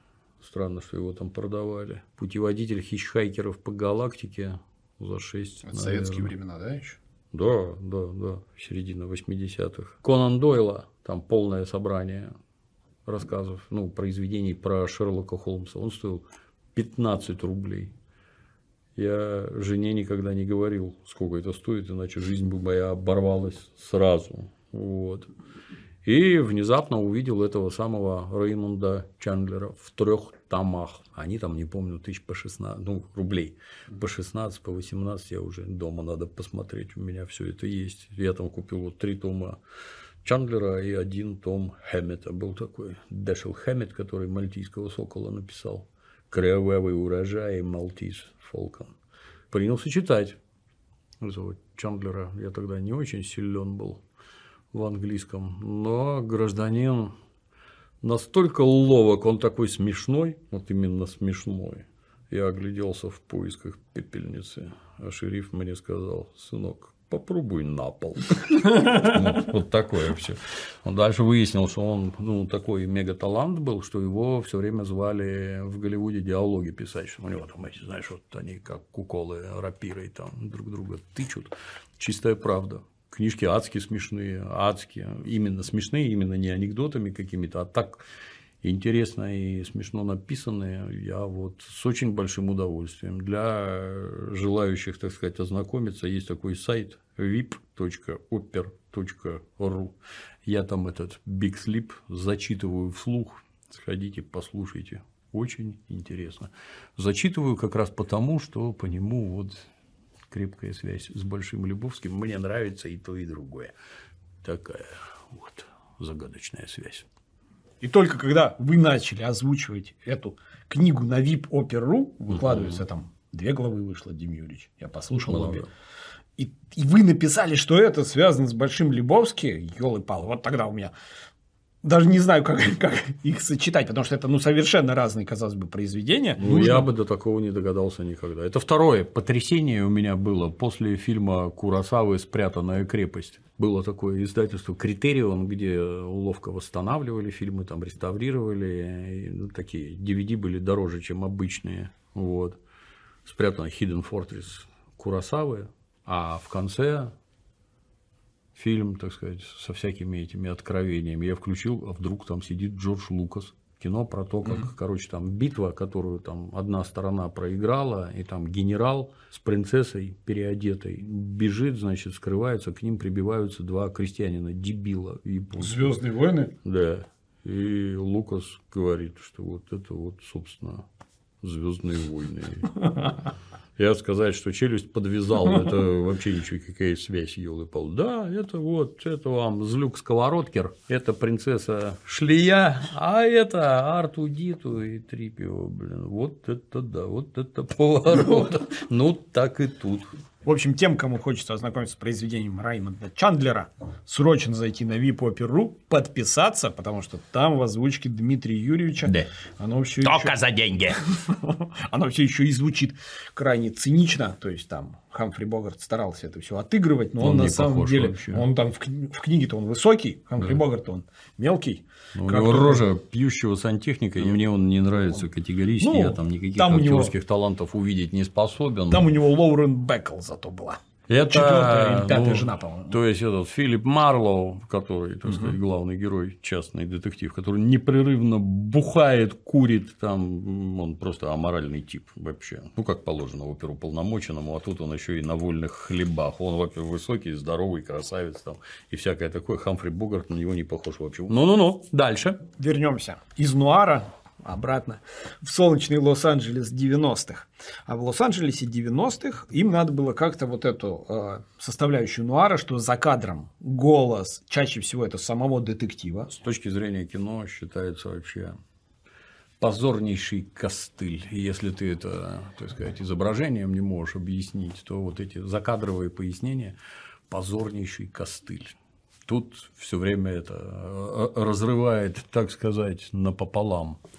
Странно, что его там продавали. Путеводитель хичхайкеров по галактике за 6. Это советские времена, да, еще? Да, середина 80-х. Конан Дойла, там полное собрание рассказов, произведений про Шерлока Холмса. Он стоил 15 рублей. Я жене никогда не говорил, сколько это стоит, иначе жизнь бы моя оборвалась сразу. Вот. И внезапно увидел этого самого Реймонда Чандлера в 3 томах. Они там, не помню, тысяч по 16, рублей. По 16, по 18 я уже дома надо посмотреть. У меня все это есть. Я там купил 3 тома Чандлера и 1 том Хэммета. Был такой Дэшел Хэммет, который «Мальтийского сокола» написал. «Кровавый урожай» и «Малтийс Фолкон». Принялся читать этого Чандлера. Я тогда не очень силен был в английском, но гражданин настолько ловок, он такой смешной, вот именно смешной. Я огляделся в поисках пепельницы, а шериф мне сказал: сынок, попробуй на пол. Вот такое все. Он дальше выяснил, что он такой мегаталант был, что его все время звали в Голливуде диалоги писать, что у него там эти, знаешь, вот они как куколы рапирой там друг друга тычут. Чистая правда. Книжки адски смешные, именно смешные, именно не анекдотами какими-то, а так интересно и смешно написанные. Я вот с очень большим удовольствием. Для желающих, так сказать, ознакомиться, есть такой сайт vip.oper.ru. Я там этот Big Sleep зачитываю вслух. Сходите, послушайте. Очень интересно. Зачитываю как раз потому, что по нему вот крепкая связь с Большим Лебовским. Мне нравится и то, и другое. Такая вот загадочная связь. И только когда вы начали озвучивать эту книгу на VIP.Oper.ru, выкладывается там 2 главы вышло, Дим Юрьевич, я послушал обе. И вы написали, что это связано с Большим Лебовским, ёлы-палы, вот тогда у меня даже не знаю, как их сочетать, потому что это совершенно разные, казалось бы, произведения. Я бы до такого не догадался никогда. Это второе потрясение у меня было после фильма Куросавы «Спрятанная крепость». Было такое издательство «Критерион», где ловко восстанавливали фильмы, там реставрировали. И, такие DVD были дороже, чем обычные. Вот. «Спрятанная Hidden Fortress» Куросавы, а в конце фильм, так сказать, со всякими этими откровениями. Я включил, а вдруг там сидит Джордж Лукас. Кино про то, как, там битва, которую там одна сторона проиграла, и там генерал с принцессой переодетой бежит, значит, скрывается, к ним прибиваются 2 крестьянина, дебила. Звездные войны? Да. И Лукас говорит, что вот это вот, собственно, Звездные войны. Я сказать, что челюсть подвязал, это вообще ничего, какая связь, ёлы-пал. Да, это вам Злюк Сковородкер, это принцесса Шлия, а это Артудиту и Трипио, вот это да, вот это поворот. Так и тут. В общем, тем, кому хочется ознакомиться с произведением Раймонда Чандлера, срочно зайти на VIP.Oper.ru, подписаться, потому что там в озвучке Дмитрия Юрьевича оно все только за деньги. Оно все еще и звучит крайне цинично, то есть там Хамфри Богарт старался это все отыгрывать, но он на самом деле, вообще. Он там в книге-то он высокий, Хамфри Богарт он мелкий. У него рожа пьющего сантехника, и мне он не нравится категорически, я там никаких актерских талантов увидеть не способен. Там у него Лоурен Бэкл зато была. Это 4-я или 5-я жена, по-моему. То есть этот Филипп Марлоу, который, так сказать, главный герой, частный детектив, который непрерывно бухает, курит, там он просто аморальный тип вообще. Как положено оперуполномоченному, а тут он еще и на вольных хлебах. Он, во-первых, высокий, здоровый, красавец там и всякое такое. Хамфри Богарт на него не похож вообще. Дальше. Вернемся из нуара обратно в солнечный Лос-Анджелес 90-х. А в Лос-Анджелесе 90-х им надо было как-то вот эту составляющую нуара, что за кадром голос, чаще всего это самого детектива. С точки зрения кино считается вообще позорнейший костыль. И если ты это, так сказать, изображением не можешь объяснить, то вот эти закадровые пояснения – позорнейший костыль. Тут все время это разрывает, так сказать, напополам.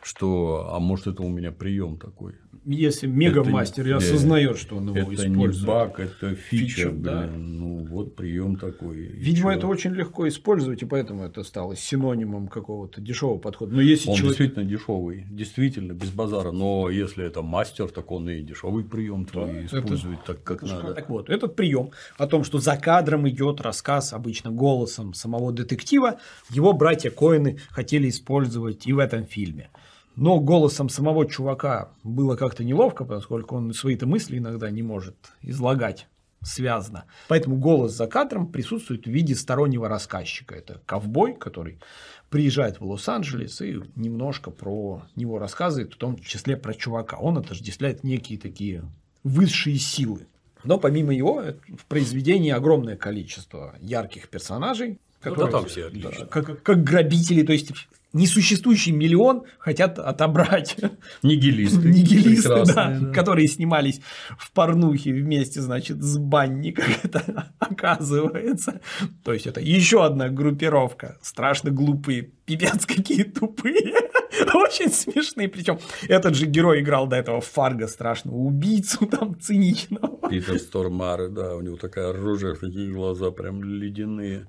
что, а может, это у меня прием такой. Если мегамастер и осознает, что он его использует. Это не баг, это фича, да. Ну, вот прием такой. Видимо, это очень легко использовать, и поэтому это стало синонимом какого-то дешевого подхода. Но если он действительно дешевый, действительно, без базара. Но если это мастер, так он и дешевый прием твой использует так, как надо. Так вот, этот прием о том, что за кадром идет рассказ обычно голосом самого детектива, его братья Коэны хотели использовать и в этом фильме. Но голосом самого чувака было как-то неловко, поскольку он свои-то мысли иногда не может излагать связно. Поэтому голос за кадром присутствует в виде стороннего рассказчика. Это ковбой, который приезжает в Лос-Анджелес и немножко про него рассказывает, в том числе про чувака. Он отождествляет некие такие высшие силы. Но помимо его в произведении огромное количество ярких персонажей, которые, там все отлично. Как грабители, то есть несуществующий миллион хотят отобрать. Нигилисты, да, которые снимались в порнухе вместе, значит, с Банни, как это оказывается. То есть это еще одна группировка. Страшно глупые, пипец какие тупые. Очень смешные. Причем этот же герой играл до этого в Фарго страшного убийцу, там циничного. Питер Стормare, да, у него такая рожа, такие глаза прям ледяные.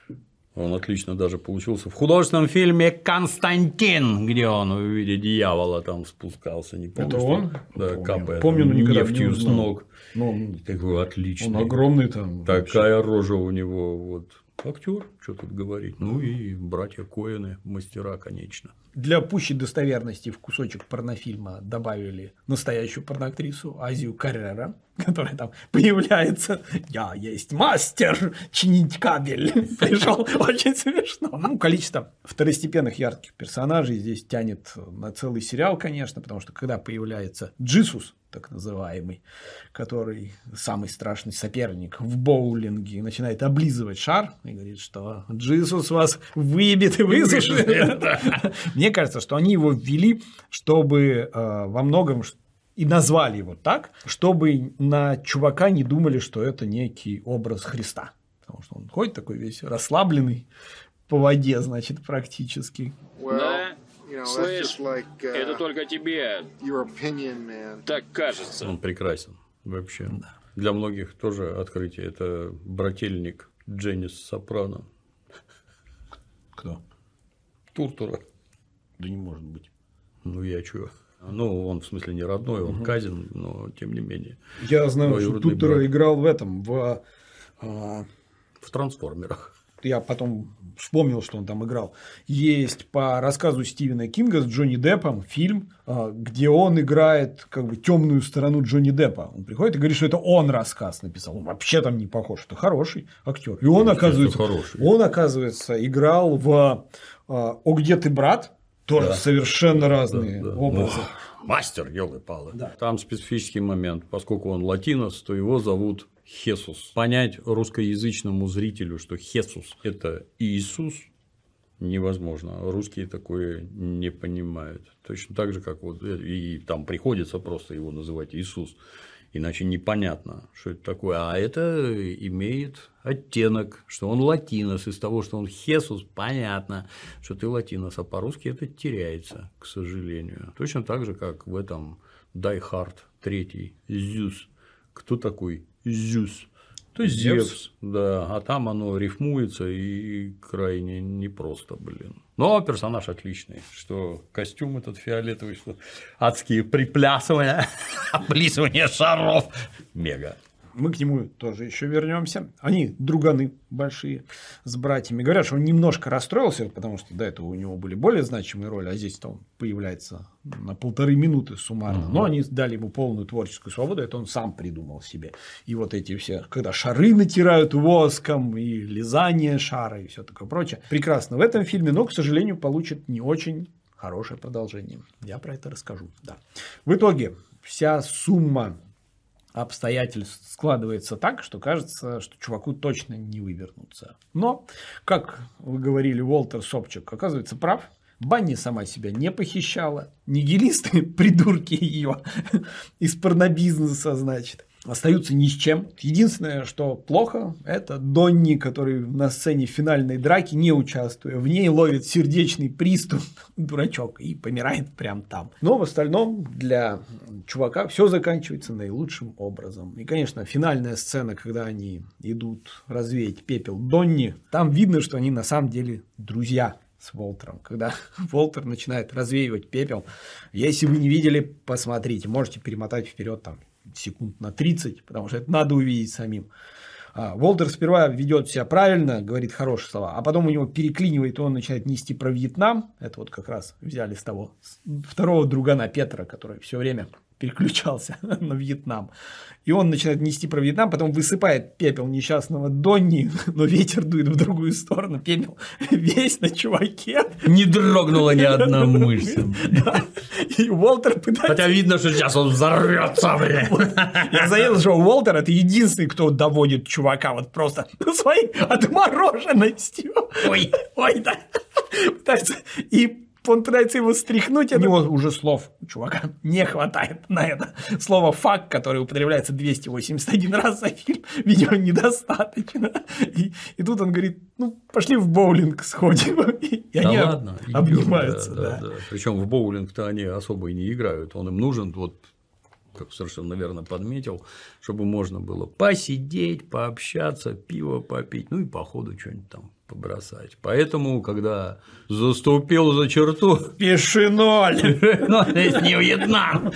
Он отлично даже получился в художественном фильме «Константин», где он в виде дьявола там спускался. Не помню, это он? Да, капает. Помню, но никогда нефтью не с ног. Такой отличный. Он огромный там. Такая рожа у него. Вот. Актер, что тут говорить. Ну и братья Коэны, мастера, конечно. Для пущей достоверности в кусочек порнофильма добавили настоящую порноактрису Азию Каррера, которая там появляется. Я есть мастер чинить кабель. Пришел очень смешно. Ну, количество второстепенных ярких персонажей здесь тянет на целый сериал, конечно, потому что когда появляется Джисус, так называемый, который самый страшный соперник в боулинге, начинает облизывать шар и говорит, что Джисус вас выбит и высушит. Мне кажется, что они его ввели, чтобы во многом и назвали его так, чтобы на чувака не думали, что это некий образ Христа. Потому что он ходит такой весь расслабленный по воде, значит, практически. Да. Слышь, это только тебе так кажется. Он прекрасен вообще. Да. Для многих тоже открытие. Это брательник Дженнис Сопрано. Кто? Туртура. Да не может быть. Ну, я чё? Ну, он в смысле не родной, он казин, но тем не менее. Я знаю, что Туртура играл в этом, в «Трансформерах». Я потом вспомнил, что он там играл. Есть по рассказу Стивена Кинга с Джонни Деппом фильм, где он играет как бы темную сторону Джонни Деппа. Он приходит и говорит, что это он рассказ написал. Он вообще там не похож. Это хороший актер. И он, оказывается, играл в «О, где ты, брат?» Тоже совершенно разные образы. Мастер, ёлы-палы. Да. Там специфический момент. Поскольку он латинос, то его зовут Хесус. Понять русскоязычному зрителю, что Хесус – это Иисус, невозможно. Русские такое не понимают. Точно так же, как вот и там приходится просто его называть Иисус. Иначе непонятно, что это такое. А это имеет оттенок, что он латинос. Из того, что он Хесус, понятно, что ты латинос. А по-русски это теряется, к сожалению. Точно так же, как в этом Die Hard 3 Зюс. Кто такой Зюс? То Зевс, да, а там оно рифмуется и крайне непросто, блин. Но персонаж отличный, что костюм этот фиолетовый, что адские приплясывания, облизывания шаров, мега. Мы к нему тоже еще вернемся. Они друганы большие с братьями. Говорят, что он немножко расстроился, потому что до этого у него были более значимые роли, а здесь-то он появляется на 1,5 минуты суммарно. Но они дали ему полную творческую свободу, это он сам придумал себе. И вот эти все, когда шары натирают воском, и лизание шара, и все такое прочее. Прекрасно в этом фильме, но, к сожалению, получит не очень хорошее продолжение. Я про это расскажу. Да. В итоге вся сумма обстоятельств складывается так, что кажется, что чуваку точно не вывернуться. Но, как вы говорили, Уолтер Собчак оказывается прав. Банни сама себя не похищала. Нигилисты, придурки ее из порнобизнеса, значит, остаются ни с чем. Единственное, что плохо, это Донни, который на сцене финальной драки, не участвуя в ней, ловит сердечный приступ, дурачок, и помирает прямо там. Но в остальном для чувака все заканчивается наилучшим образом. И, конечно, финальная сцена, когда они идут развеять пепел Донни, там видно, что они на самом деле друзья с Уолтером. Когда Уолтер начинает развеивать пепел, если вы не видели, посмотрите, можете перемотать вперед там секунд на 30, потому что это надо увидеть самим. Уолтер сперва ведет себя правильно, говорит хорошие слова, а потом у него переклинивает, и он начинает нести про Вьетнам. Это вот как раз взяли с того второго другана Петра, который все время переключался на Вьетнам. И он начинает нести про Вьетнам, потом высыпает пепел несчастного Донни, но ветер дует в другую сторону, пепел весь на чуваке. Не дрогнула ни одна мышца. И Уолтер пытается... Хотя видно, что сейчас он взорвется, блядь. Я заметил, что Уолтер – это единственный, кто доводит чувака вот просто своей отмороженностью. Ой, да. И он пытается его стряхнуть, у него уже слов у чувака не хватает на это. Слово «фак», которое употребляется 281 раз за фильм, видимо, недостаточно. И тут он говорит, ну, пошли в боулинг сходим. И они обнимаются. Да. Причем в боулинг-то они особо и не играют. Он им нужен, вот, как совершенно верно подметил, чтобы можно было посидеть, пообщаться, пиво попить, ну и по ходу что-нибудь там побросать. Поэтому, когда заступил за черту... Пиши 0! Но это не Вьетнам!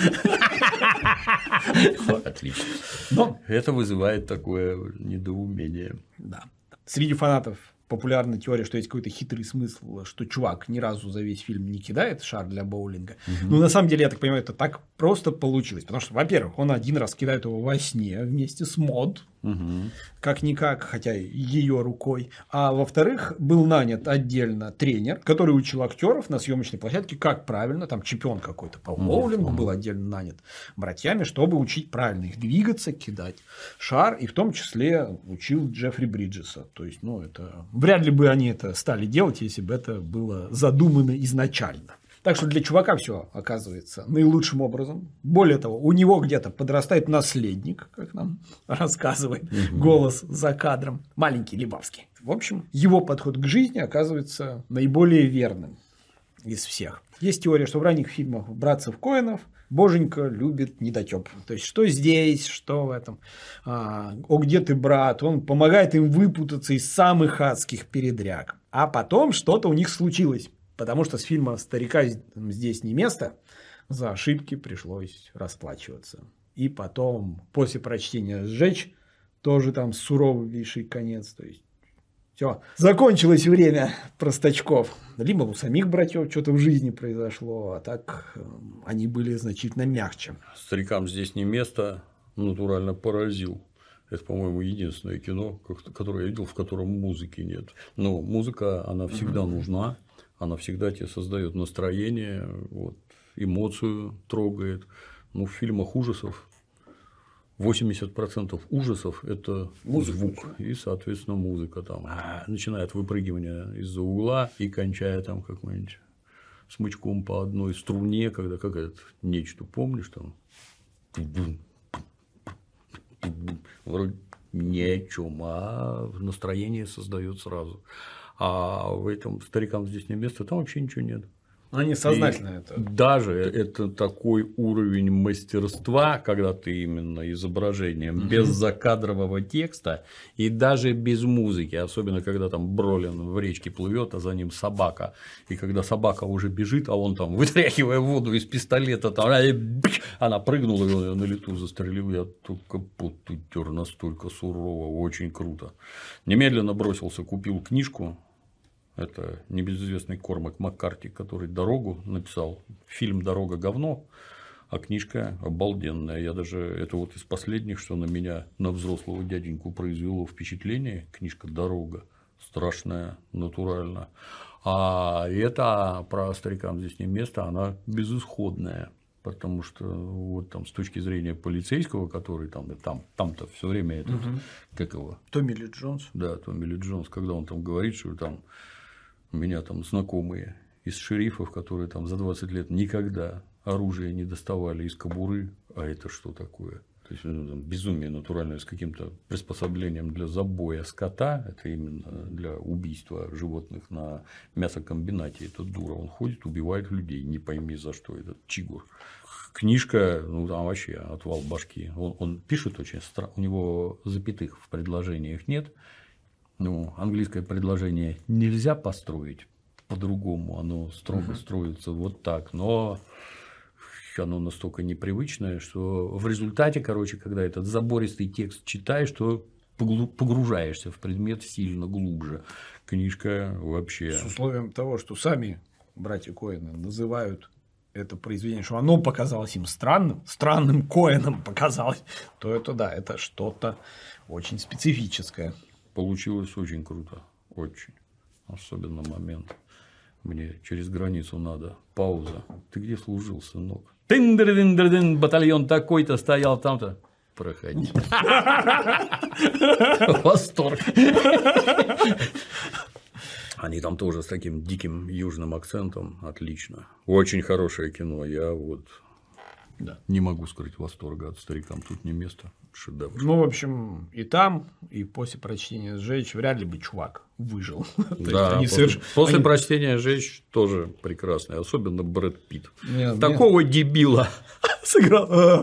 Отлично. Но это вызывает такое недоумение. Да. Среди фанатов популярна теория, что есть какой-то хитрый смысл, что чувак ни разу за весь фильм не кидает шар для боулинга. Но на самом деле, я так понимаю, это так просто получилось. Потому что, во-первых, он один раз кидает его во сне вместе с Мод, как-никак, хотя ее рукой. А во-вторых, был нанят отдельно тренер, который учил актеров на съемочной площадке, как правильно, там чемпион какой-то по боулингу был отдельно нанят братьями, чтобы учить правильно их двигаться, кидать шар, и в том числе учил Джеффри Бриджеса. То есть, ну, это вряд ли бы они это стали делать, если бы это было задумано изначально. Так что для чувака все оказывается наилучшим образом. Более того, у него где-то подрастает наследник, как нам рассказывает голос за кадром, маленький Лебавский. В общем, его подход к жизни оказывается наиболее верным из всех. Есть теория, что в ранних фильмах братцев Коэнов Боженька любит недотёп. То есть, что здесь, что в этом. О, где ты, брат? Он помогает им выпутаться из самых адских передряг. А потом что-то у них случилось. Потому что с фильма «Старика здесь не место» за ошибки пришлось расплачиваться. И потом, после прочтения «Сжечь», тоже там суровейший конец. То есть, все, закончилось время простачков. Либо у самих братьев что-то в жизни произошло, а так они были значительно мягче. «Старикам здесь не место» натурально поразил. Это, по-моему, единственное кино, которое я видел, в котором музыки нет. Но музыка, она всегда нужна. Она всегда тебе создает настроение, вот, эмоцию трогает. Ну, в фильмах ужасов 80% ужасов – это звук и, соответственно, музыка. Там, начиная от выпрыгивания из-за угла и кончая там какой-нибудь смычком по одной струне, когда какое-то нечто, помнишь, там вроде ни о чем, а настроение создает сразу. А в этом «Старикам здесь не место» там вообще ничего нет. Они сознательно это. Даже это такой уровень мастерства, когда ты именно изображением, без закадрового текста и даже без музыки, особенно когда там Бролин в речке плывет, а за ним собака. И когда собака уже бежит, а он там, вытряхивая воду из пистолета, там, она прыгнула, и он ее на лету застрелил. Я только пот утер, настолько сурово, очень круто. Немедленно бросился, купил книжку. Это небезызвестный Кормак Маккарти, который «Дорогу» написал. Фильм «Дорога» говно, а книжка обалденная. Я даже это вот из последних, что на меня, на взрослого дяденьку, произвело впечатление. Книжка «Дорога» страшная, натурально. А это про «Старикам здесь не место», она безысходная. Потому что вот там с точки зрения полицейского, который там-то все время этот, как его? Томми Ли Джонс. Да, Томми Ли Джонс, когда он там говорит, что там у меня там знакомые из шерифов, которые там за 20 лет никогда оружие не доставали из кобуры, а это что такое? То есть безумие натуральное с каким-то приспособлением для забоя скота, это именно для убийства животных на мясокомбинате. Это дура, он ходит, убивает людей, не пойми за что, этот чигур. Книжка, там вообще отвал башки. Он пишет очень странно, у него запятых в предложениях нет. Английское предложение нельзя построить по-другому, оно строго строится вот так, но оно настолько непривычное, что в результате, когда этот забористый текст читаешь, то погружаешься в предмет сильно глубже. Книжка вообще... С условием того, что сами братья Коэны называют это произведение, что оно показалось им странным Коэнам показалось, то это да, это что-то очень специфическое. Получилось очень круто, очень. Особенно момент. Мне через границу надо. Пауза. Ты где служил, сынок? Тын-дыр-дын-дыр-дын, батальон такой-то стоял там-то. Проходи. Восторг. Они там тоже с таким диким южным акцентом. Отлично. Очень хорошее кино. Я не могу скрыть восторга от «Старикам тут не место». Шедевр. В общем, и там, и после прочтения «Сжечь» вряд ли бы чувак выжил. Да, после прочтения «Сжечь» тоже прекрасный, особенно Брэд Питт. Такого дебила сыграл.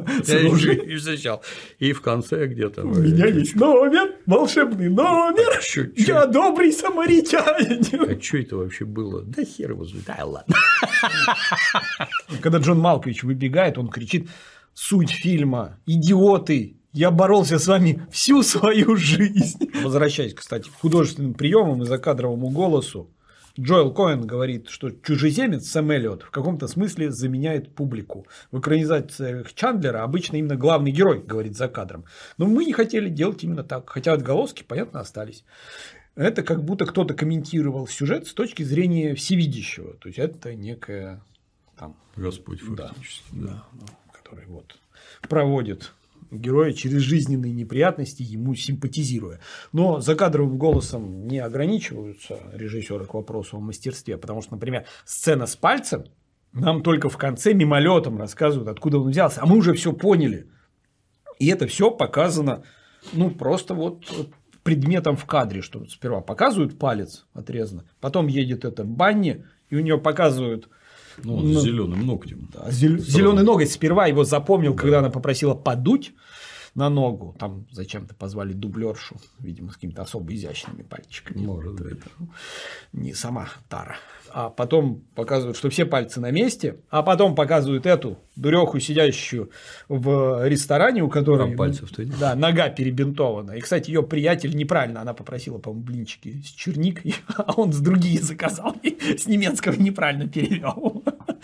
И в конце где-то. У меня есть номер, волшебный номер. Я добрый самаритянин. А что это вообще было? Да хер его знает. Да ладно. Когда Джон Малкович выбегает, он кричит: суть фильма – идиоты. Я боролся с вами всю свою жизнь. Возвращаясь, кстати, к художественным приемам и закадровому голосу, Джоэл Коэн говорит, что чужеземец Сэм Эллиот в каком-то смысле заменяет публику. В экранизациях Чандлера обычно именно главный герой говорит за кадром. Но мы не хотели делать именно так, хотя отголоски, понятно, остались. Это как будто кто-то комментировал сюжет с точки зрения всевидящего. То есть это некая там Господь фактически. Да, который проводит героя через жизненные неприятности, ему симпатизируя. Но закадровым голосом не ограничиваются режиссеры к вопросу о мастерстве, потому что, например, сцена с пальцем нам только в конце мимолетом рассказывают, откуда он взялся, а мы уже все поняли. И это все показано просто предметом в кадре, что сперва показывают палец отрезанно, потом едет это Банни, и у нее показывают с зеленым ногтем. Да, зеленый ноготь. Сперва его запомнил, когда она попросила подуть на ногу. Там зачем-то позвали дублершу, видимо, с какими-то особо изящными пальчиками. Может быть. Не сама Тара. А потом показывают, что все пальцы на месте, а потом показывают эту дуреху, сидящую в ресторане, у которой нога перебинтована. И, кстати, ее приятель неправильно, она попросила, по-моему, блинчики с черникой, а он с другие заказал, с немецкого неправильно перевел.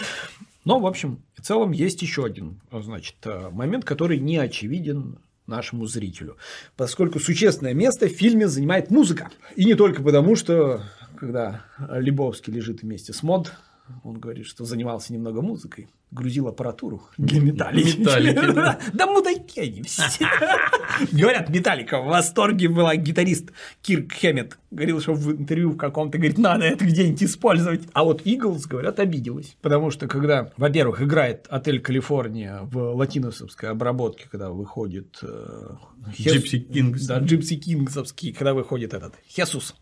Но, в общем, в целом есть еще один, момент, который не очевиден нашему зрителю, поскольку существенное место в фильме занимает музыка. И не только потому, что когда Лебовский лежит вместе с Мод, он говорит, что занимался немного музыкой, грузил аппаратуру для Металлики. Да мудаки они все. Говорят, Металлика в восторге была. Гитарист Кирк Хэммет говорил, что в интервью в каком-то, говорит, надо это где-нибудь использовать. А вот Иглс, говорят, обиделась. Потому что когда, во-первых, играет «Отель Калифорния» в латиносовской обработке, когда выходит Джипси Кингс. Да, Джипси Кингсовский, когда выходит этот Хесус.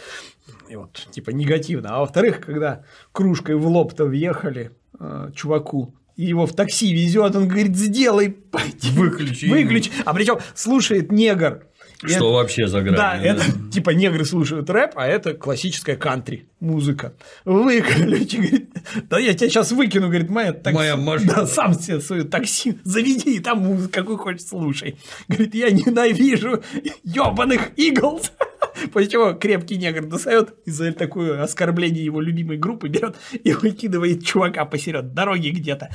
И негативно. А во-вторых, когда кружкой в лоб-то въехали чуваку, и его в такси везет, он говорит: сделай, выключи. А причем слушает негр. Что вообще за грань? Да, это негры слушают рэп, а это классическая кантри музыка. Выключи, говорит, да я тебя сейчас выкину, говорит, моя машина. Да, сам себе свое такси заведи, и там музыку какую хочешь слушай. Говорит, я ненавижу ёбаных Иглс. После чего крепкий негр достает и за такое оскорбление его любимой группы берет и выкидывает чувака посеред дороги где-то.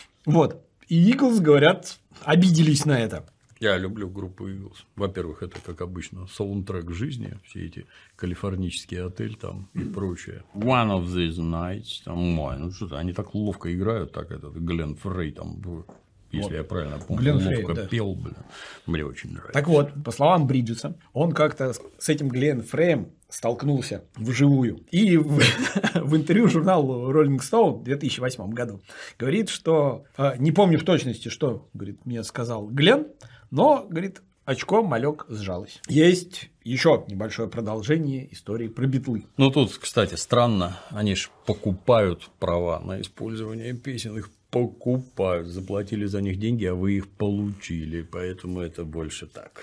И Иглс, говорят, обиделись на это. Я люблю группу Иглс. Во-первых, это, как обычно, саундтрек жизни, все эти калифорнические отели там и прочее. One of these nights, что-то они так ловко играют, так этот Глен Фрей там. Если я правильно помню, ловко пел, мне очень нравится. Так вот, по словам Бриджеса, он как-то с этим Глен Фреем столкнулся вживую. И в интервью журналу Rolling Stone в 2008 году говорит, что не помню в точности, что, говорит, мне сказал Глен, но, говорит, очко малек сжалось. Есть еще небольшое продолжение истории про битлы. Ну, тут, кстати, странно, они же покупают права на использование песен, их покупают, заплатили за них деньги, а вы их получили, поэтому это больше так.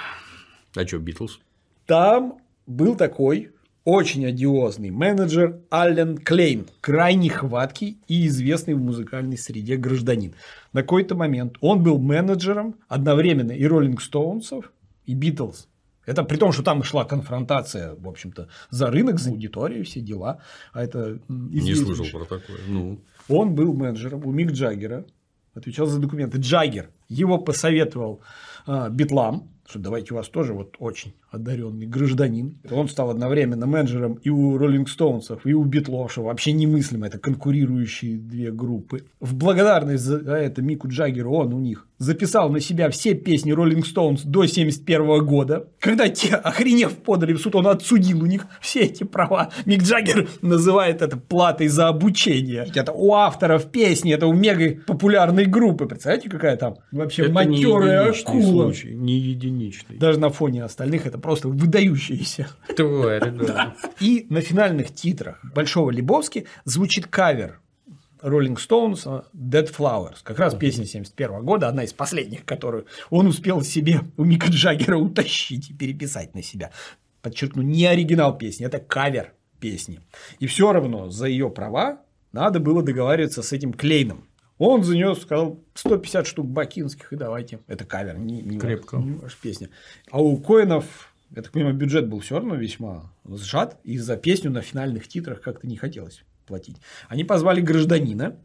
А что, Битлз? Там был такой очень одиозный менеджер Аллен Клейн, крайне хваткий и известный в музыкальной среде гражданин. На какой-то момент он был менеджером одновременно и Rolling Stones, и Битлз. Это при том, что там шла конфронтация, в общем-то, за рынок, за аудиторию, все дела. А это не слышал про такое. Ну. Он был менеджером у Мик Джаггера, отвечал за документы. Джаггер его посоветовал Битлам, что давайте у вас тоже вот очень одаренный гражданин. Он стал одновременно менеджером и у Rolling Stones, и у Битлов, что вообще немыслимо, это конкурирующие две группы. В благодарность за это Мику Джаггеру он у них записал на себя все песни Rolling Stones до 1971 года. Когда те, охренев, подали в суд, он отсудил у них все эти права. Мик Джаггер называет это платой за обучение. Это у авторов песни, это у мега популярной группы. Представляете, какая там вообще матерая акула. Не единичный. Даже на фоне остальных это просто выдающиеся. Тварь, да. И на финальных титрах Большого Лебовски звучит кавер Rolling Stones Dead Flowers. Как раз песня 1971 года, одна из последних, которую он успел себе у Мика Джаггера утащить и переписать на себя. Подчеркну, не оригинал песни, это кавер песни. И все равно за ее права надо было договариваться с этим Клейном. Он за нее сказал 150 штук бакинских, и давайте. Это кавер, не крепко. Не ваша песня. А у Коэнов, я так понимаю, бюджет был все равно весьма сжат, и за песню на финальных титрах как-то не хотелось платить. Они позвали гражданина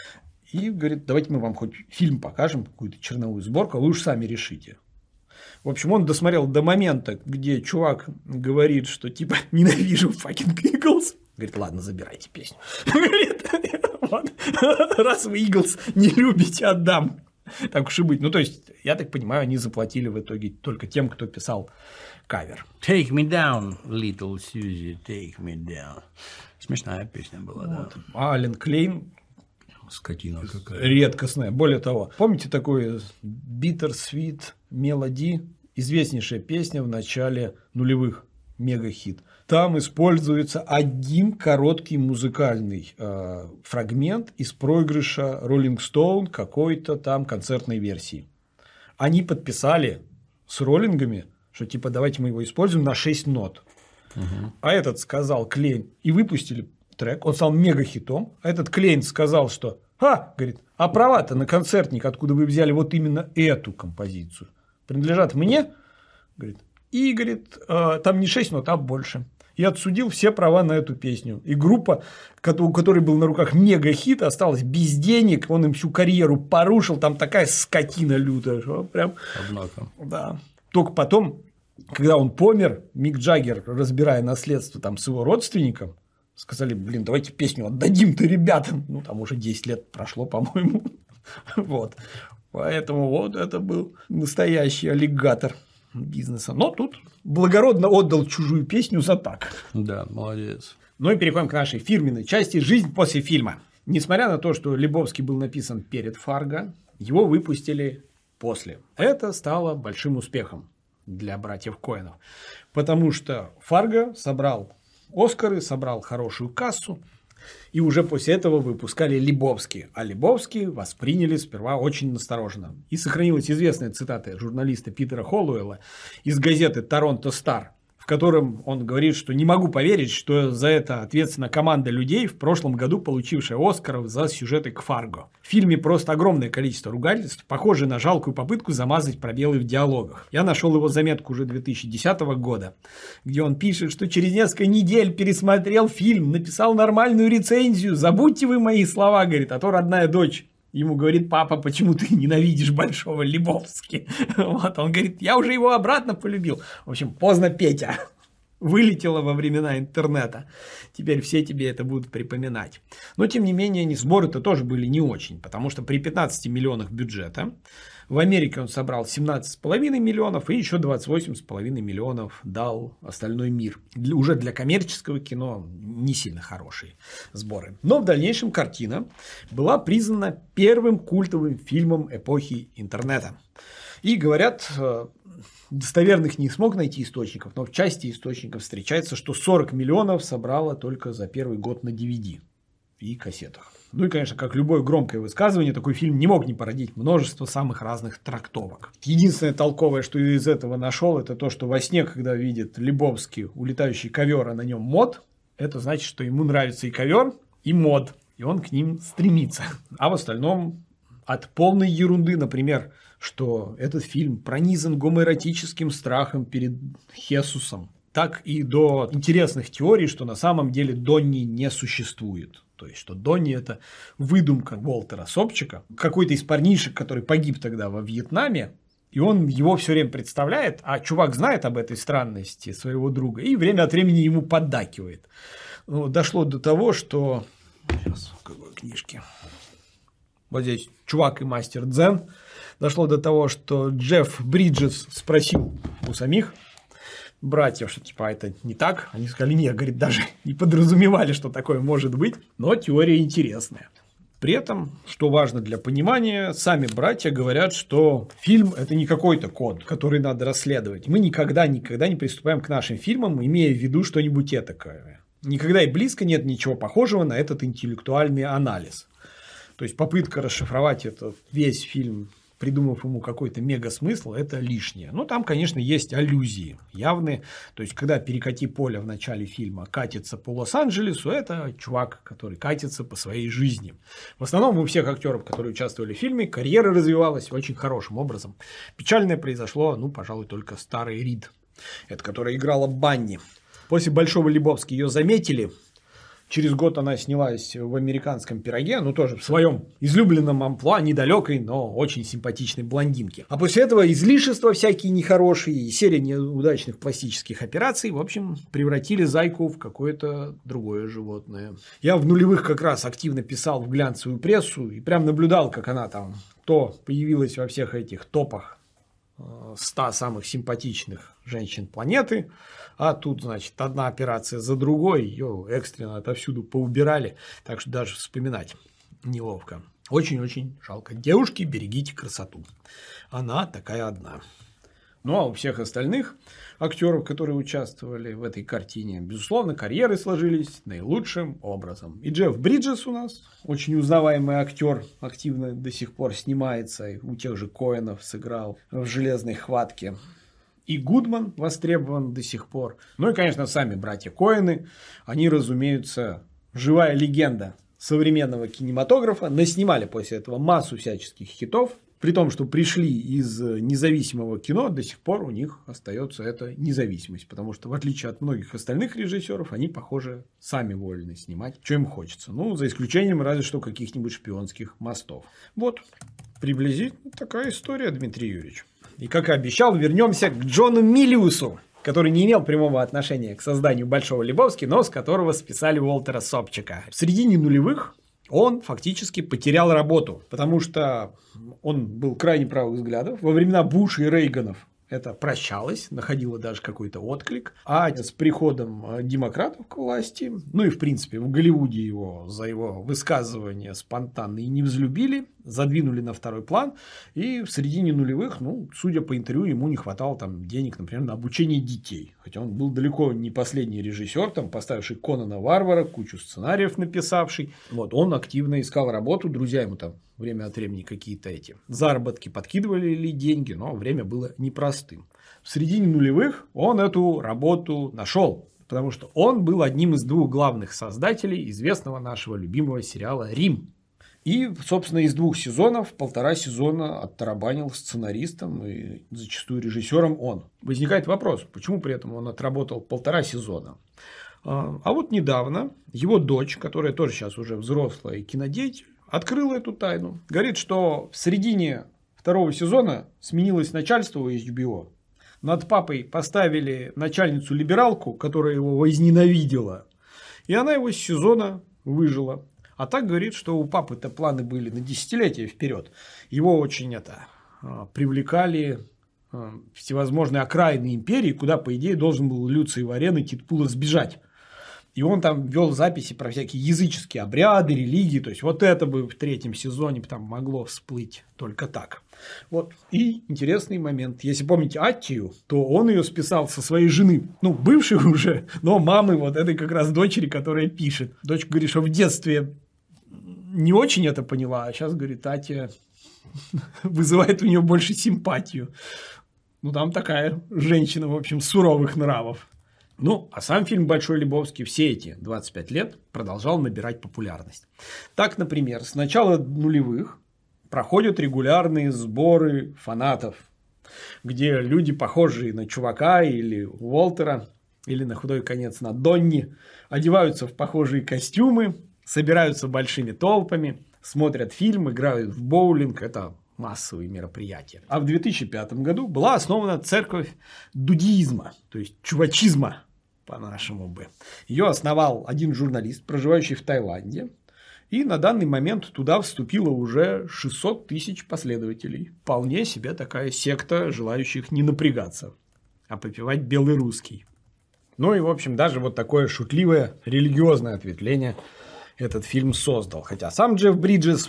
и говорит, давайте мы вам хоть фильм покажем, какую-то черновую сборку, а вы уж сами решите. В общем, он досмотрел до момента, где чувак говорит, что типа ненавижу fucking Eagles. Говорит, ладно, забирайте песню. Говорит, вот, раз вы Eagles не любите, отдам. Так уж и быть. Ну, то есть, я так понимаю, они заплатили в итоге только тем, кто писал кавер. Take me down, little Susie, take me down. Смешная песня была, вот. Да. А Аллен Клейн скотина какая. Редкостная. Более того, помните такой Bittersweet Melody? Известнейшая песня в начале нулевых, мега-хит. Там используется один короткий музыкальный фрагмент из проигрыша Rolling Stone какой-то там концертной версии. Они подписали с роллингами, что типа давайте мы его используем на 6 нот. Угу. А этот сказал Клейн, и выпустили трек, он стал мега-хитом. А этот Клейн сказал, что говорит, а права-то на концертник, откуда вы взяли вот именно эту композицию, принадлежат мне, говорит, и, говорит, там не 6 нот, а больше. И отсудил все права на эту песню. И группа, у которой был на руках мега-хит, осталась без денег, он им всю карьеру порушил, там такая скотина лютая, что прям… Однако. Да. Только потом, когда он помер, Мик Джаггер, разбирая наследство там с его родственником, сказали, блин, давайте песню отдадим-то ребятам. Ну, там уже 10 лет прошло, по-моему. Вот. Поэтому вот это был настоящий аллигатор бизнеса. Но тут благородно отдал чужую песню за так. Да, молодец. Ну и переходим к нашей фирменной части «Жизнь после фильма». Несмотря на то, что Лебовский был написан перед «Фарго», его выпустили после. Это стало большим успехом для братьев Коэнов. Потому что «Фарго» собрал Оскары, собрал хорошую кассу. И уже после этого выпускали Лебовски. А Лебовски восприняли сперва очень настороженно. И сохранилась известная цитата журналиста Питера Холлуэлла из газеты «Торонто Стар», в котором он говорит, что не могу поверить, что за это ответственна команда людей, в прошлом году получившая Оскаров за сюжеты к «Фарго». В фильме просто огромное количество ругательств, похожее на жалкую попытку замазать пробелы в диалогах. Я нашел его заметку уже 2010 года, где он пишет, что через несколько недель пересмотрел фильм, написал нормальную рецензию. Забудьте вы мои слова, говорит, а то родная дочь ему говорит, папа, почему ты ненавидишь Большого Лебовски? Вот, он говорит, я уже его обратно полюбил. В общем, поздно, Петя. вылетело во времена интернета. Теперь все тебе это будут припоминать. Но, тем не менее, сборы-то тоже были не очень, потому что при 15 миллионах бюджета в Америке он собрал 17,5 миллионов и еще 28,5 миллионов дал остальной мир. Уже для коммерческого кино не сильно хорошие сборы. Но в дальнейшем картина была признана первым культовым фильмом эпохи интернета. И говорят, достоверных не смог найти источников, но в части источников встречается, что 40 миллионов собрала только за первый год на DVD и кассетах. Ну и, конечно, как любое громкое высказывание, такой фильм не мог не породить множество самых разных трактовок. Единственное толковое, что я из этого нашел, это то, что во сне, когда видит Лебовский улетающий ковер, а на нем мод, это значит, что ему нравится и ковер, и мод, и он к ним стремится. А в остальном от полной ерунды, например, что этот фильм пронизан гомоэротическим страхом перед Хесусом, так и до интересных теорий, что на самом деле Донни не существует. То есть, что Донни – это выдумка Уолтера Собчака, какой-то из парнишек, который погиб тогда во Вьетнаме, и он его все время представляет, а чувак знает об этой странности своего друга и время от времени ему поддакивает. Ну, дошло до того, что… Сейчас, в какой книжке? Вот здесь «Чувак и мастер дзен». Дошло до того, что Джефф Бриджес спросил у самих братьев, что типа это не так. Они сказали, нет, говорит, даже не подразумевали, что такое может быть. Но теория интересная. При этом, что важно для понимания, сами братья говорят, что фильм – это не какой-то код, который надо расследовать. Мы никогда не приступаем к нашим фильмам, имея в виду что-нибудь этакое. Никогда и близко нет ничего похожего на этот интеллектуальный анализ. То есть, попытка расшифровать этот весь фильм, придумав ему какой-то мега-смысл, это лишнее. Но там, конечно, есть аллюзии явные. То есть, когда «Перекати поле» в начале фильма катится по Лос-Анджелесу, это чувак, который катится по своей жизни. В основном у всех актеров, которые участвовали в фильме, карьера развивалась очень хорошим образом. Печальное произошло, пожалуй, только старый Рид. Это которая играла Банни. После «Большого Лебовски» ее заметили. Через год она снялась в «Американском пироге», тоже в своем излюбленном амплуа, недалекой, но очень симпатичной блондинки. А после этого излишества всякие нехорошие и серия неудачных пластических операций, в общем, превратили зайку в какое-то другое животное. Я в нулевых как раз активно писал в глянцевую прессу и прям наблюдал, как она там то появилась во всех этих топах 100 самых симпатичных женщин планеты, а тут, значит, одна операция за другой, ее экстренно отовсюду поубирали, так что даже вспоминать неловко. Очень-очень жалко. Девушки, берегите красоту. Она такая одна. Ну, а у всех остальных актеров, которые участвовали в этой картине, безусловно, карьеры сложились наилучшим образом. И Джефф Бриджес у нас, очень узнаваемый актер, активно до сих пор снимается, и у тех же Коэнов сыграл в «Железной хватке». И Гудман востребован до сих пор. Ну и, конечно, сами братья Коэны, они, разумеется, живая легенда современного кинематографа, наснимали после этого массу всяческих хитов. При том, что пришли из независимого кино, до сих пор у них остается эта независимость. Потому что, в отличие от многих остальных режиссеров, они, похоже, сами вольны снимать, что им хочется. За исключением разве что каких-нибудь шпионских мостов. Вот, приблизительно такая история, Дмитрий Юрьевич. И, как и обещал, вернемся к Джону Миллиусу, который не имел прямого отношения к созданию «Большого Лебовски», но с которого списали Уолтера Собчака. В середине нулевых он фактически потерял работу, потому что он был крайне правых взглядов. Во времена Буша и Рейганов это прощалось, находило даже какой-то отклик. А с приходом демократов к власти, и в принципе в Голливуде его за его высказывания спонтанные не взлюбили, задвинули на второй план. И в середине нулевых, судя по интервью, ему не хватало денег, например, на обучение детей. Хотя он был далеко не последний режиссер, поставивший Конана Варвара, кучу сценариев написавший. Он активно искал работу, друзья ему время от времени какие-то заработки подкидывали или деньги, но время было непростым. В середине нулевых он эту работу нашел, потому что он был одним из 2 главных создателей известного нашего любимого сериала «Рим». И, собственно, из 2 сезонов 1,5 сезона оттарабанил сценаристом и зачастую режиссером он. Возникает вопрос, почему при этом он отработал 1,5 сезона? А вот недавно его дочь, которая тоже сейчас уже взрослая и кинодеятель, открыла эту тайну. Говорит, что в середине 2 сезона сменилось начальство у HBO. Над папой поставили начальницу-либералку, которая его возненавидела. И она его с сезона выжила. А так говорит, что у папы-то планы были на десятилетия вперед. Его очень привлекали всевозможные окраины империи, куда, по идее, должен был Люций Варен и Тит-Пулос сбежать. И он там вел записи про всякие языческие обряды, религии. То есть, вот это бы в 3-м сезоне там могло всплыть только так. Вот. И интересный момент. Если помните Аттию, то он ее списал со своей жены. Ну, бывшей уже, но мамы вот этой как раз дочери, которая пишет. Дочка говорит, что в детстве не очень это поняла, а сейчас, говорит, Аттия вызывает у нее больше симпатию. Ну, там такая женщина, в общем, суровых нравов. Ну, а сам фильм «Большой Лебовский» все эти 25 лет продолжал набирать популярность. Так, например, с начала нулевых проходят регулярные сборы фанатов, где люди, похожие на Чувака или Уолтера, или на худой конец на Донни, одеваются в похожие костюмы, собираются большими толпами, смотрят фильм, играют в боулинг. Это массовые мероприятия. А в 2005 году была основана церковь дудеизма, то есть чувачизма, по-нашему бы. Ее основал один журналист, проживающий в Таиланде. И на данный момент туда вступило уже 600 тысяч последователей. Вполне себе такая секта, желающих не напрягаться, а попивать белый русский. Ну и, в общем, даже вот такое шутливое религиозное ответвление этот фильм создал. Хотя сам Джефф Бриджес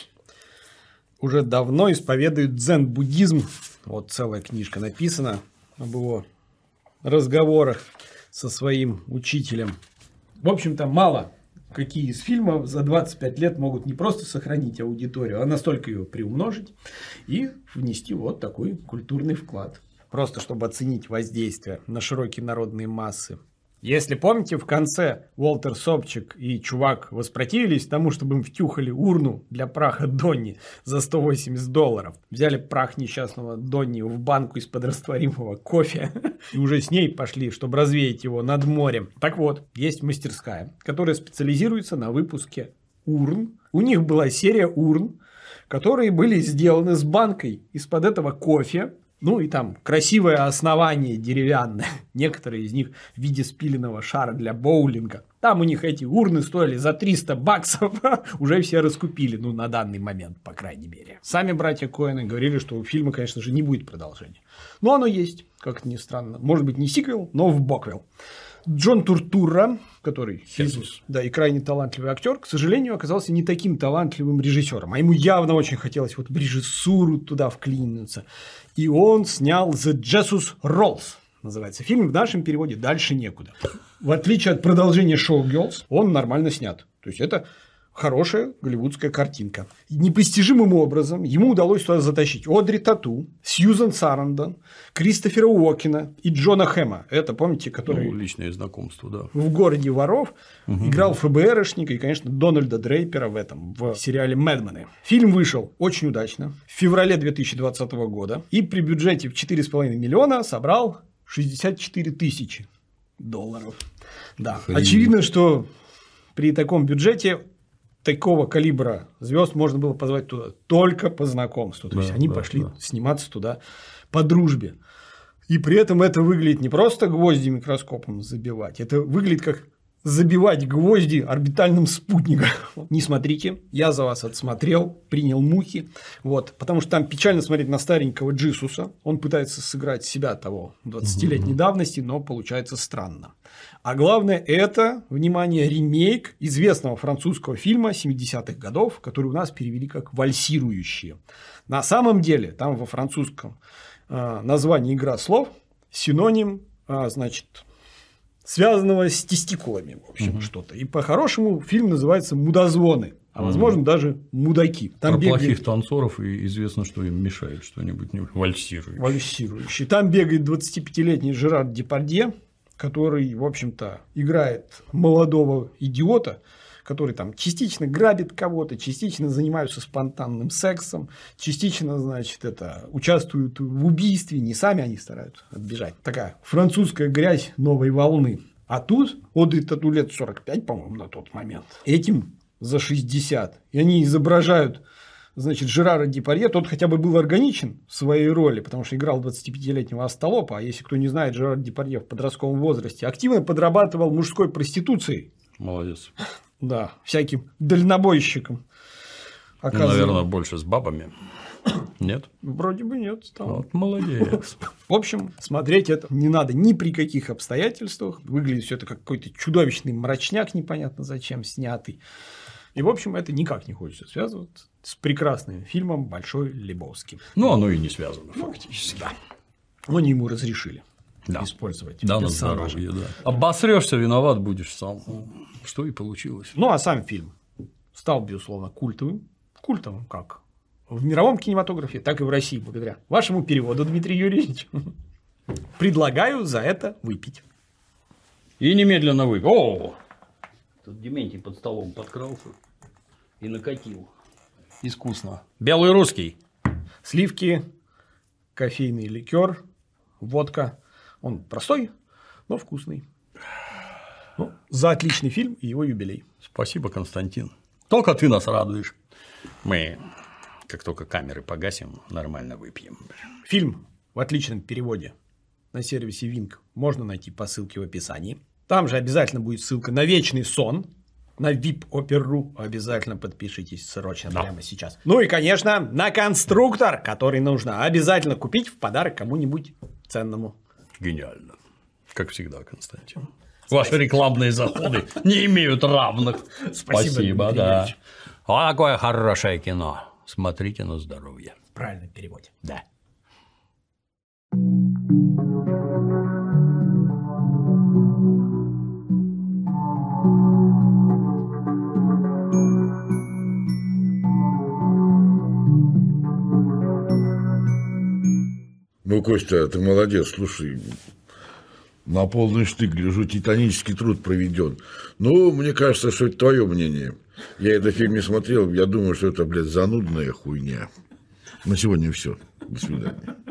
уже давно исповедует дзен-буддизм. Вот целая книжка написана об его разговорах со своим учителем. В общем-то, мало какие из фильмов за 25 лет могут не просто сохранить аудиторию, а настолько ее приумножить и внести вот такой культурный вклад. Просто чтобы оценить воздействие на широкие народные массы. Если помните, в конце Уолтер Собчак и Чувак воспротивились тому, чтобы им втюхали урну для праха Донни за $180. Взяли прах несчастного Донни в банку из-под растворимого кофе и уже с ней пошли, чтобы развеять его над морем. Так вот, есть мастерская, которая специализируется на выпуске урн. У них была серия урн, которые были сделаны с банкой из-под этого кофе. Ну и там красивое основание деревянное. Некоторые из них в виде спиленного шара для боулинга. Там у них эти урны стоили за $300. Уже все раскупили. Ну, на данный момент, по крайней мере. Сами братья Коэны говорили, что у фильма, конечно же, не будет продолжения. Но оно есть, как это ни странно. Может быть, не сиквел, но в боквел. Джон Туртурро, который и крайне талантливый актер, к сожалению, оказался не таким талантливым режиссером. А ему явно очень хотелось вот в режиссуру туда вклиниться. И он снял «The Jesus Rolls». Называется фильм. В нашем переводе «Дальше некуда». В отличие от продолжения «Showgirls», он нормально снят. То есть, это хорошая голливудская картинка. И непостижимым образом ему удалось туда затащить Одри Тату, Сьюзан Сарандон, Кристофера Уокена и Джона Хэма. Это, помните, который личное знакомство, да. В «Городе воров» играл ФБРшника и, конечно, Дональда Дрейпера в сериале «Мэдмены». Фильм вышел очень удачно в феврале 2020 года и при бюджете в $4,5 миллиона собрал $64 тысячи. Да. Очевидно, что при таком бюджете такого калибра звезд можно было позвать туда только по знакомству. То есть они пошли сниматься туда по дружбе. И при этом это выглядит не просто гвозди микроскопом забивать, это выглядит как забивать гвозди орбитальным спутником. Не смотрите, я за вас отсмотрел, принял мухи. Вот, потому что там печально смотреть на старенького Джисуса. Он пытается сыграть себя того 20-летней давности, но получается странно. А главное, это, внимание, ремейк известного французского фильма 70-х годов, который у нас перевели как «Вальсирующие». На самом деле, там во французском названии «Игра слов» синоним, значит, связанного с тестикулами, в общем, что-то. И по-хорошему фильм называется «Мудозвоны», а возможно даже «Мудаки». Там про плохих танцоров и известно, что им мешает что-нибудь вальсирующий. Там бегает 25-летний Жерар Депардье, который, в общем-то, играет молодого идиота, который там частично грабит кого-то, частично занимаются спонтанным сексом, частично, значит, участвуют в убийстве, не сами они стараются отбежать. Такая французская грязь новой волны. А тут Одри Тату лет 45, по-моему, на тот момент. Этим за 60. И они изображают значит, Жерара Депардье, тот хотя бы был органичен в своей роли, потому что играл 25-летнего остолопа, а если кто не знает, Жерар Депардье в подростковом возрасте активно подрабатывал мужской проституцией. Молодец. Да, всяким дальнобойщиком. Наверное, больше с бабами. Нет? Вроде бы нет. Вот, молодец. В общем, смотреть это не надо ни при каких обстоятельствах. Выглядит все это как какой-то чудовищный мрачняк, непонятно зачем снятый. И, в общем, это никак не хочется связывать с прекрасным фильмом «Большой Лебовски». Ну, оно и не связано, фактически. Да. Но они ему разрешили да. использовать да, на персонажа. здоровье, да. Обосрешься, виноват будешь сам. Что и получилось. Ну, а сам фильм стал, безусловно, культовым. Культовым как в мировом кинематографе, так и в России, благодаря вашему переводу, Дмитрий Юрьевич. Предлагаю за это выпить. И немедленно выпить. О! Тут Дементий под столом подкрался и накатил. Искусно. Белый русский. Сливки, кофейный ликер, водка. Он простой, но вкусный. Ну, за отличный фильм и его юбилей. Спасибо, Константин. Только ты нас радуешь. Мы, как только камеры погасим, нормально выпьем. Фильм в отличном переводе на сервисе Wink можно найти по ссылке в описании. Там же обязательно будет ссылка на «Вечный сон», на VIP-Opera.ru. Обязательно подпишитесь срочно прямо сейчас. Ну и, конечно, на конструктор, который нужно обязательно купить в подарок кому-нибудь ценному. Гениально. Как всегда, Константин. Ваши рекламные заходы не имеют равных. Спасибо, да. Вот такое хорошее кино. Смотрите на здоровье. В правильном переводе. Да. Ну, Костя, ты молодец, слушай, на полный штык, гляжу, титанический труд проведен. Ну, мне кажется, что это твое мнение. Я этот фильм не смотрел, я думаю, что это, блядь, занудная хуйня. На сегодня все. До свидания.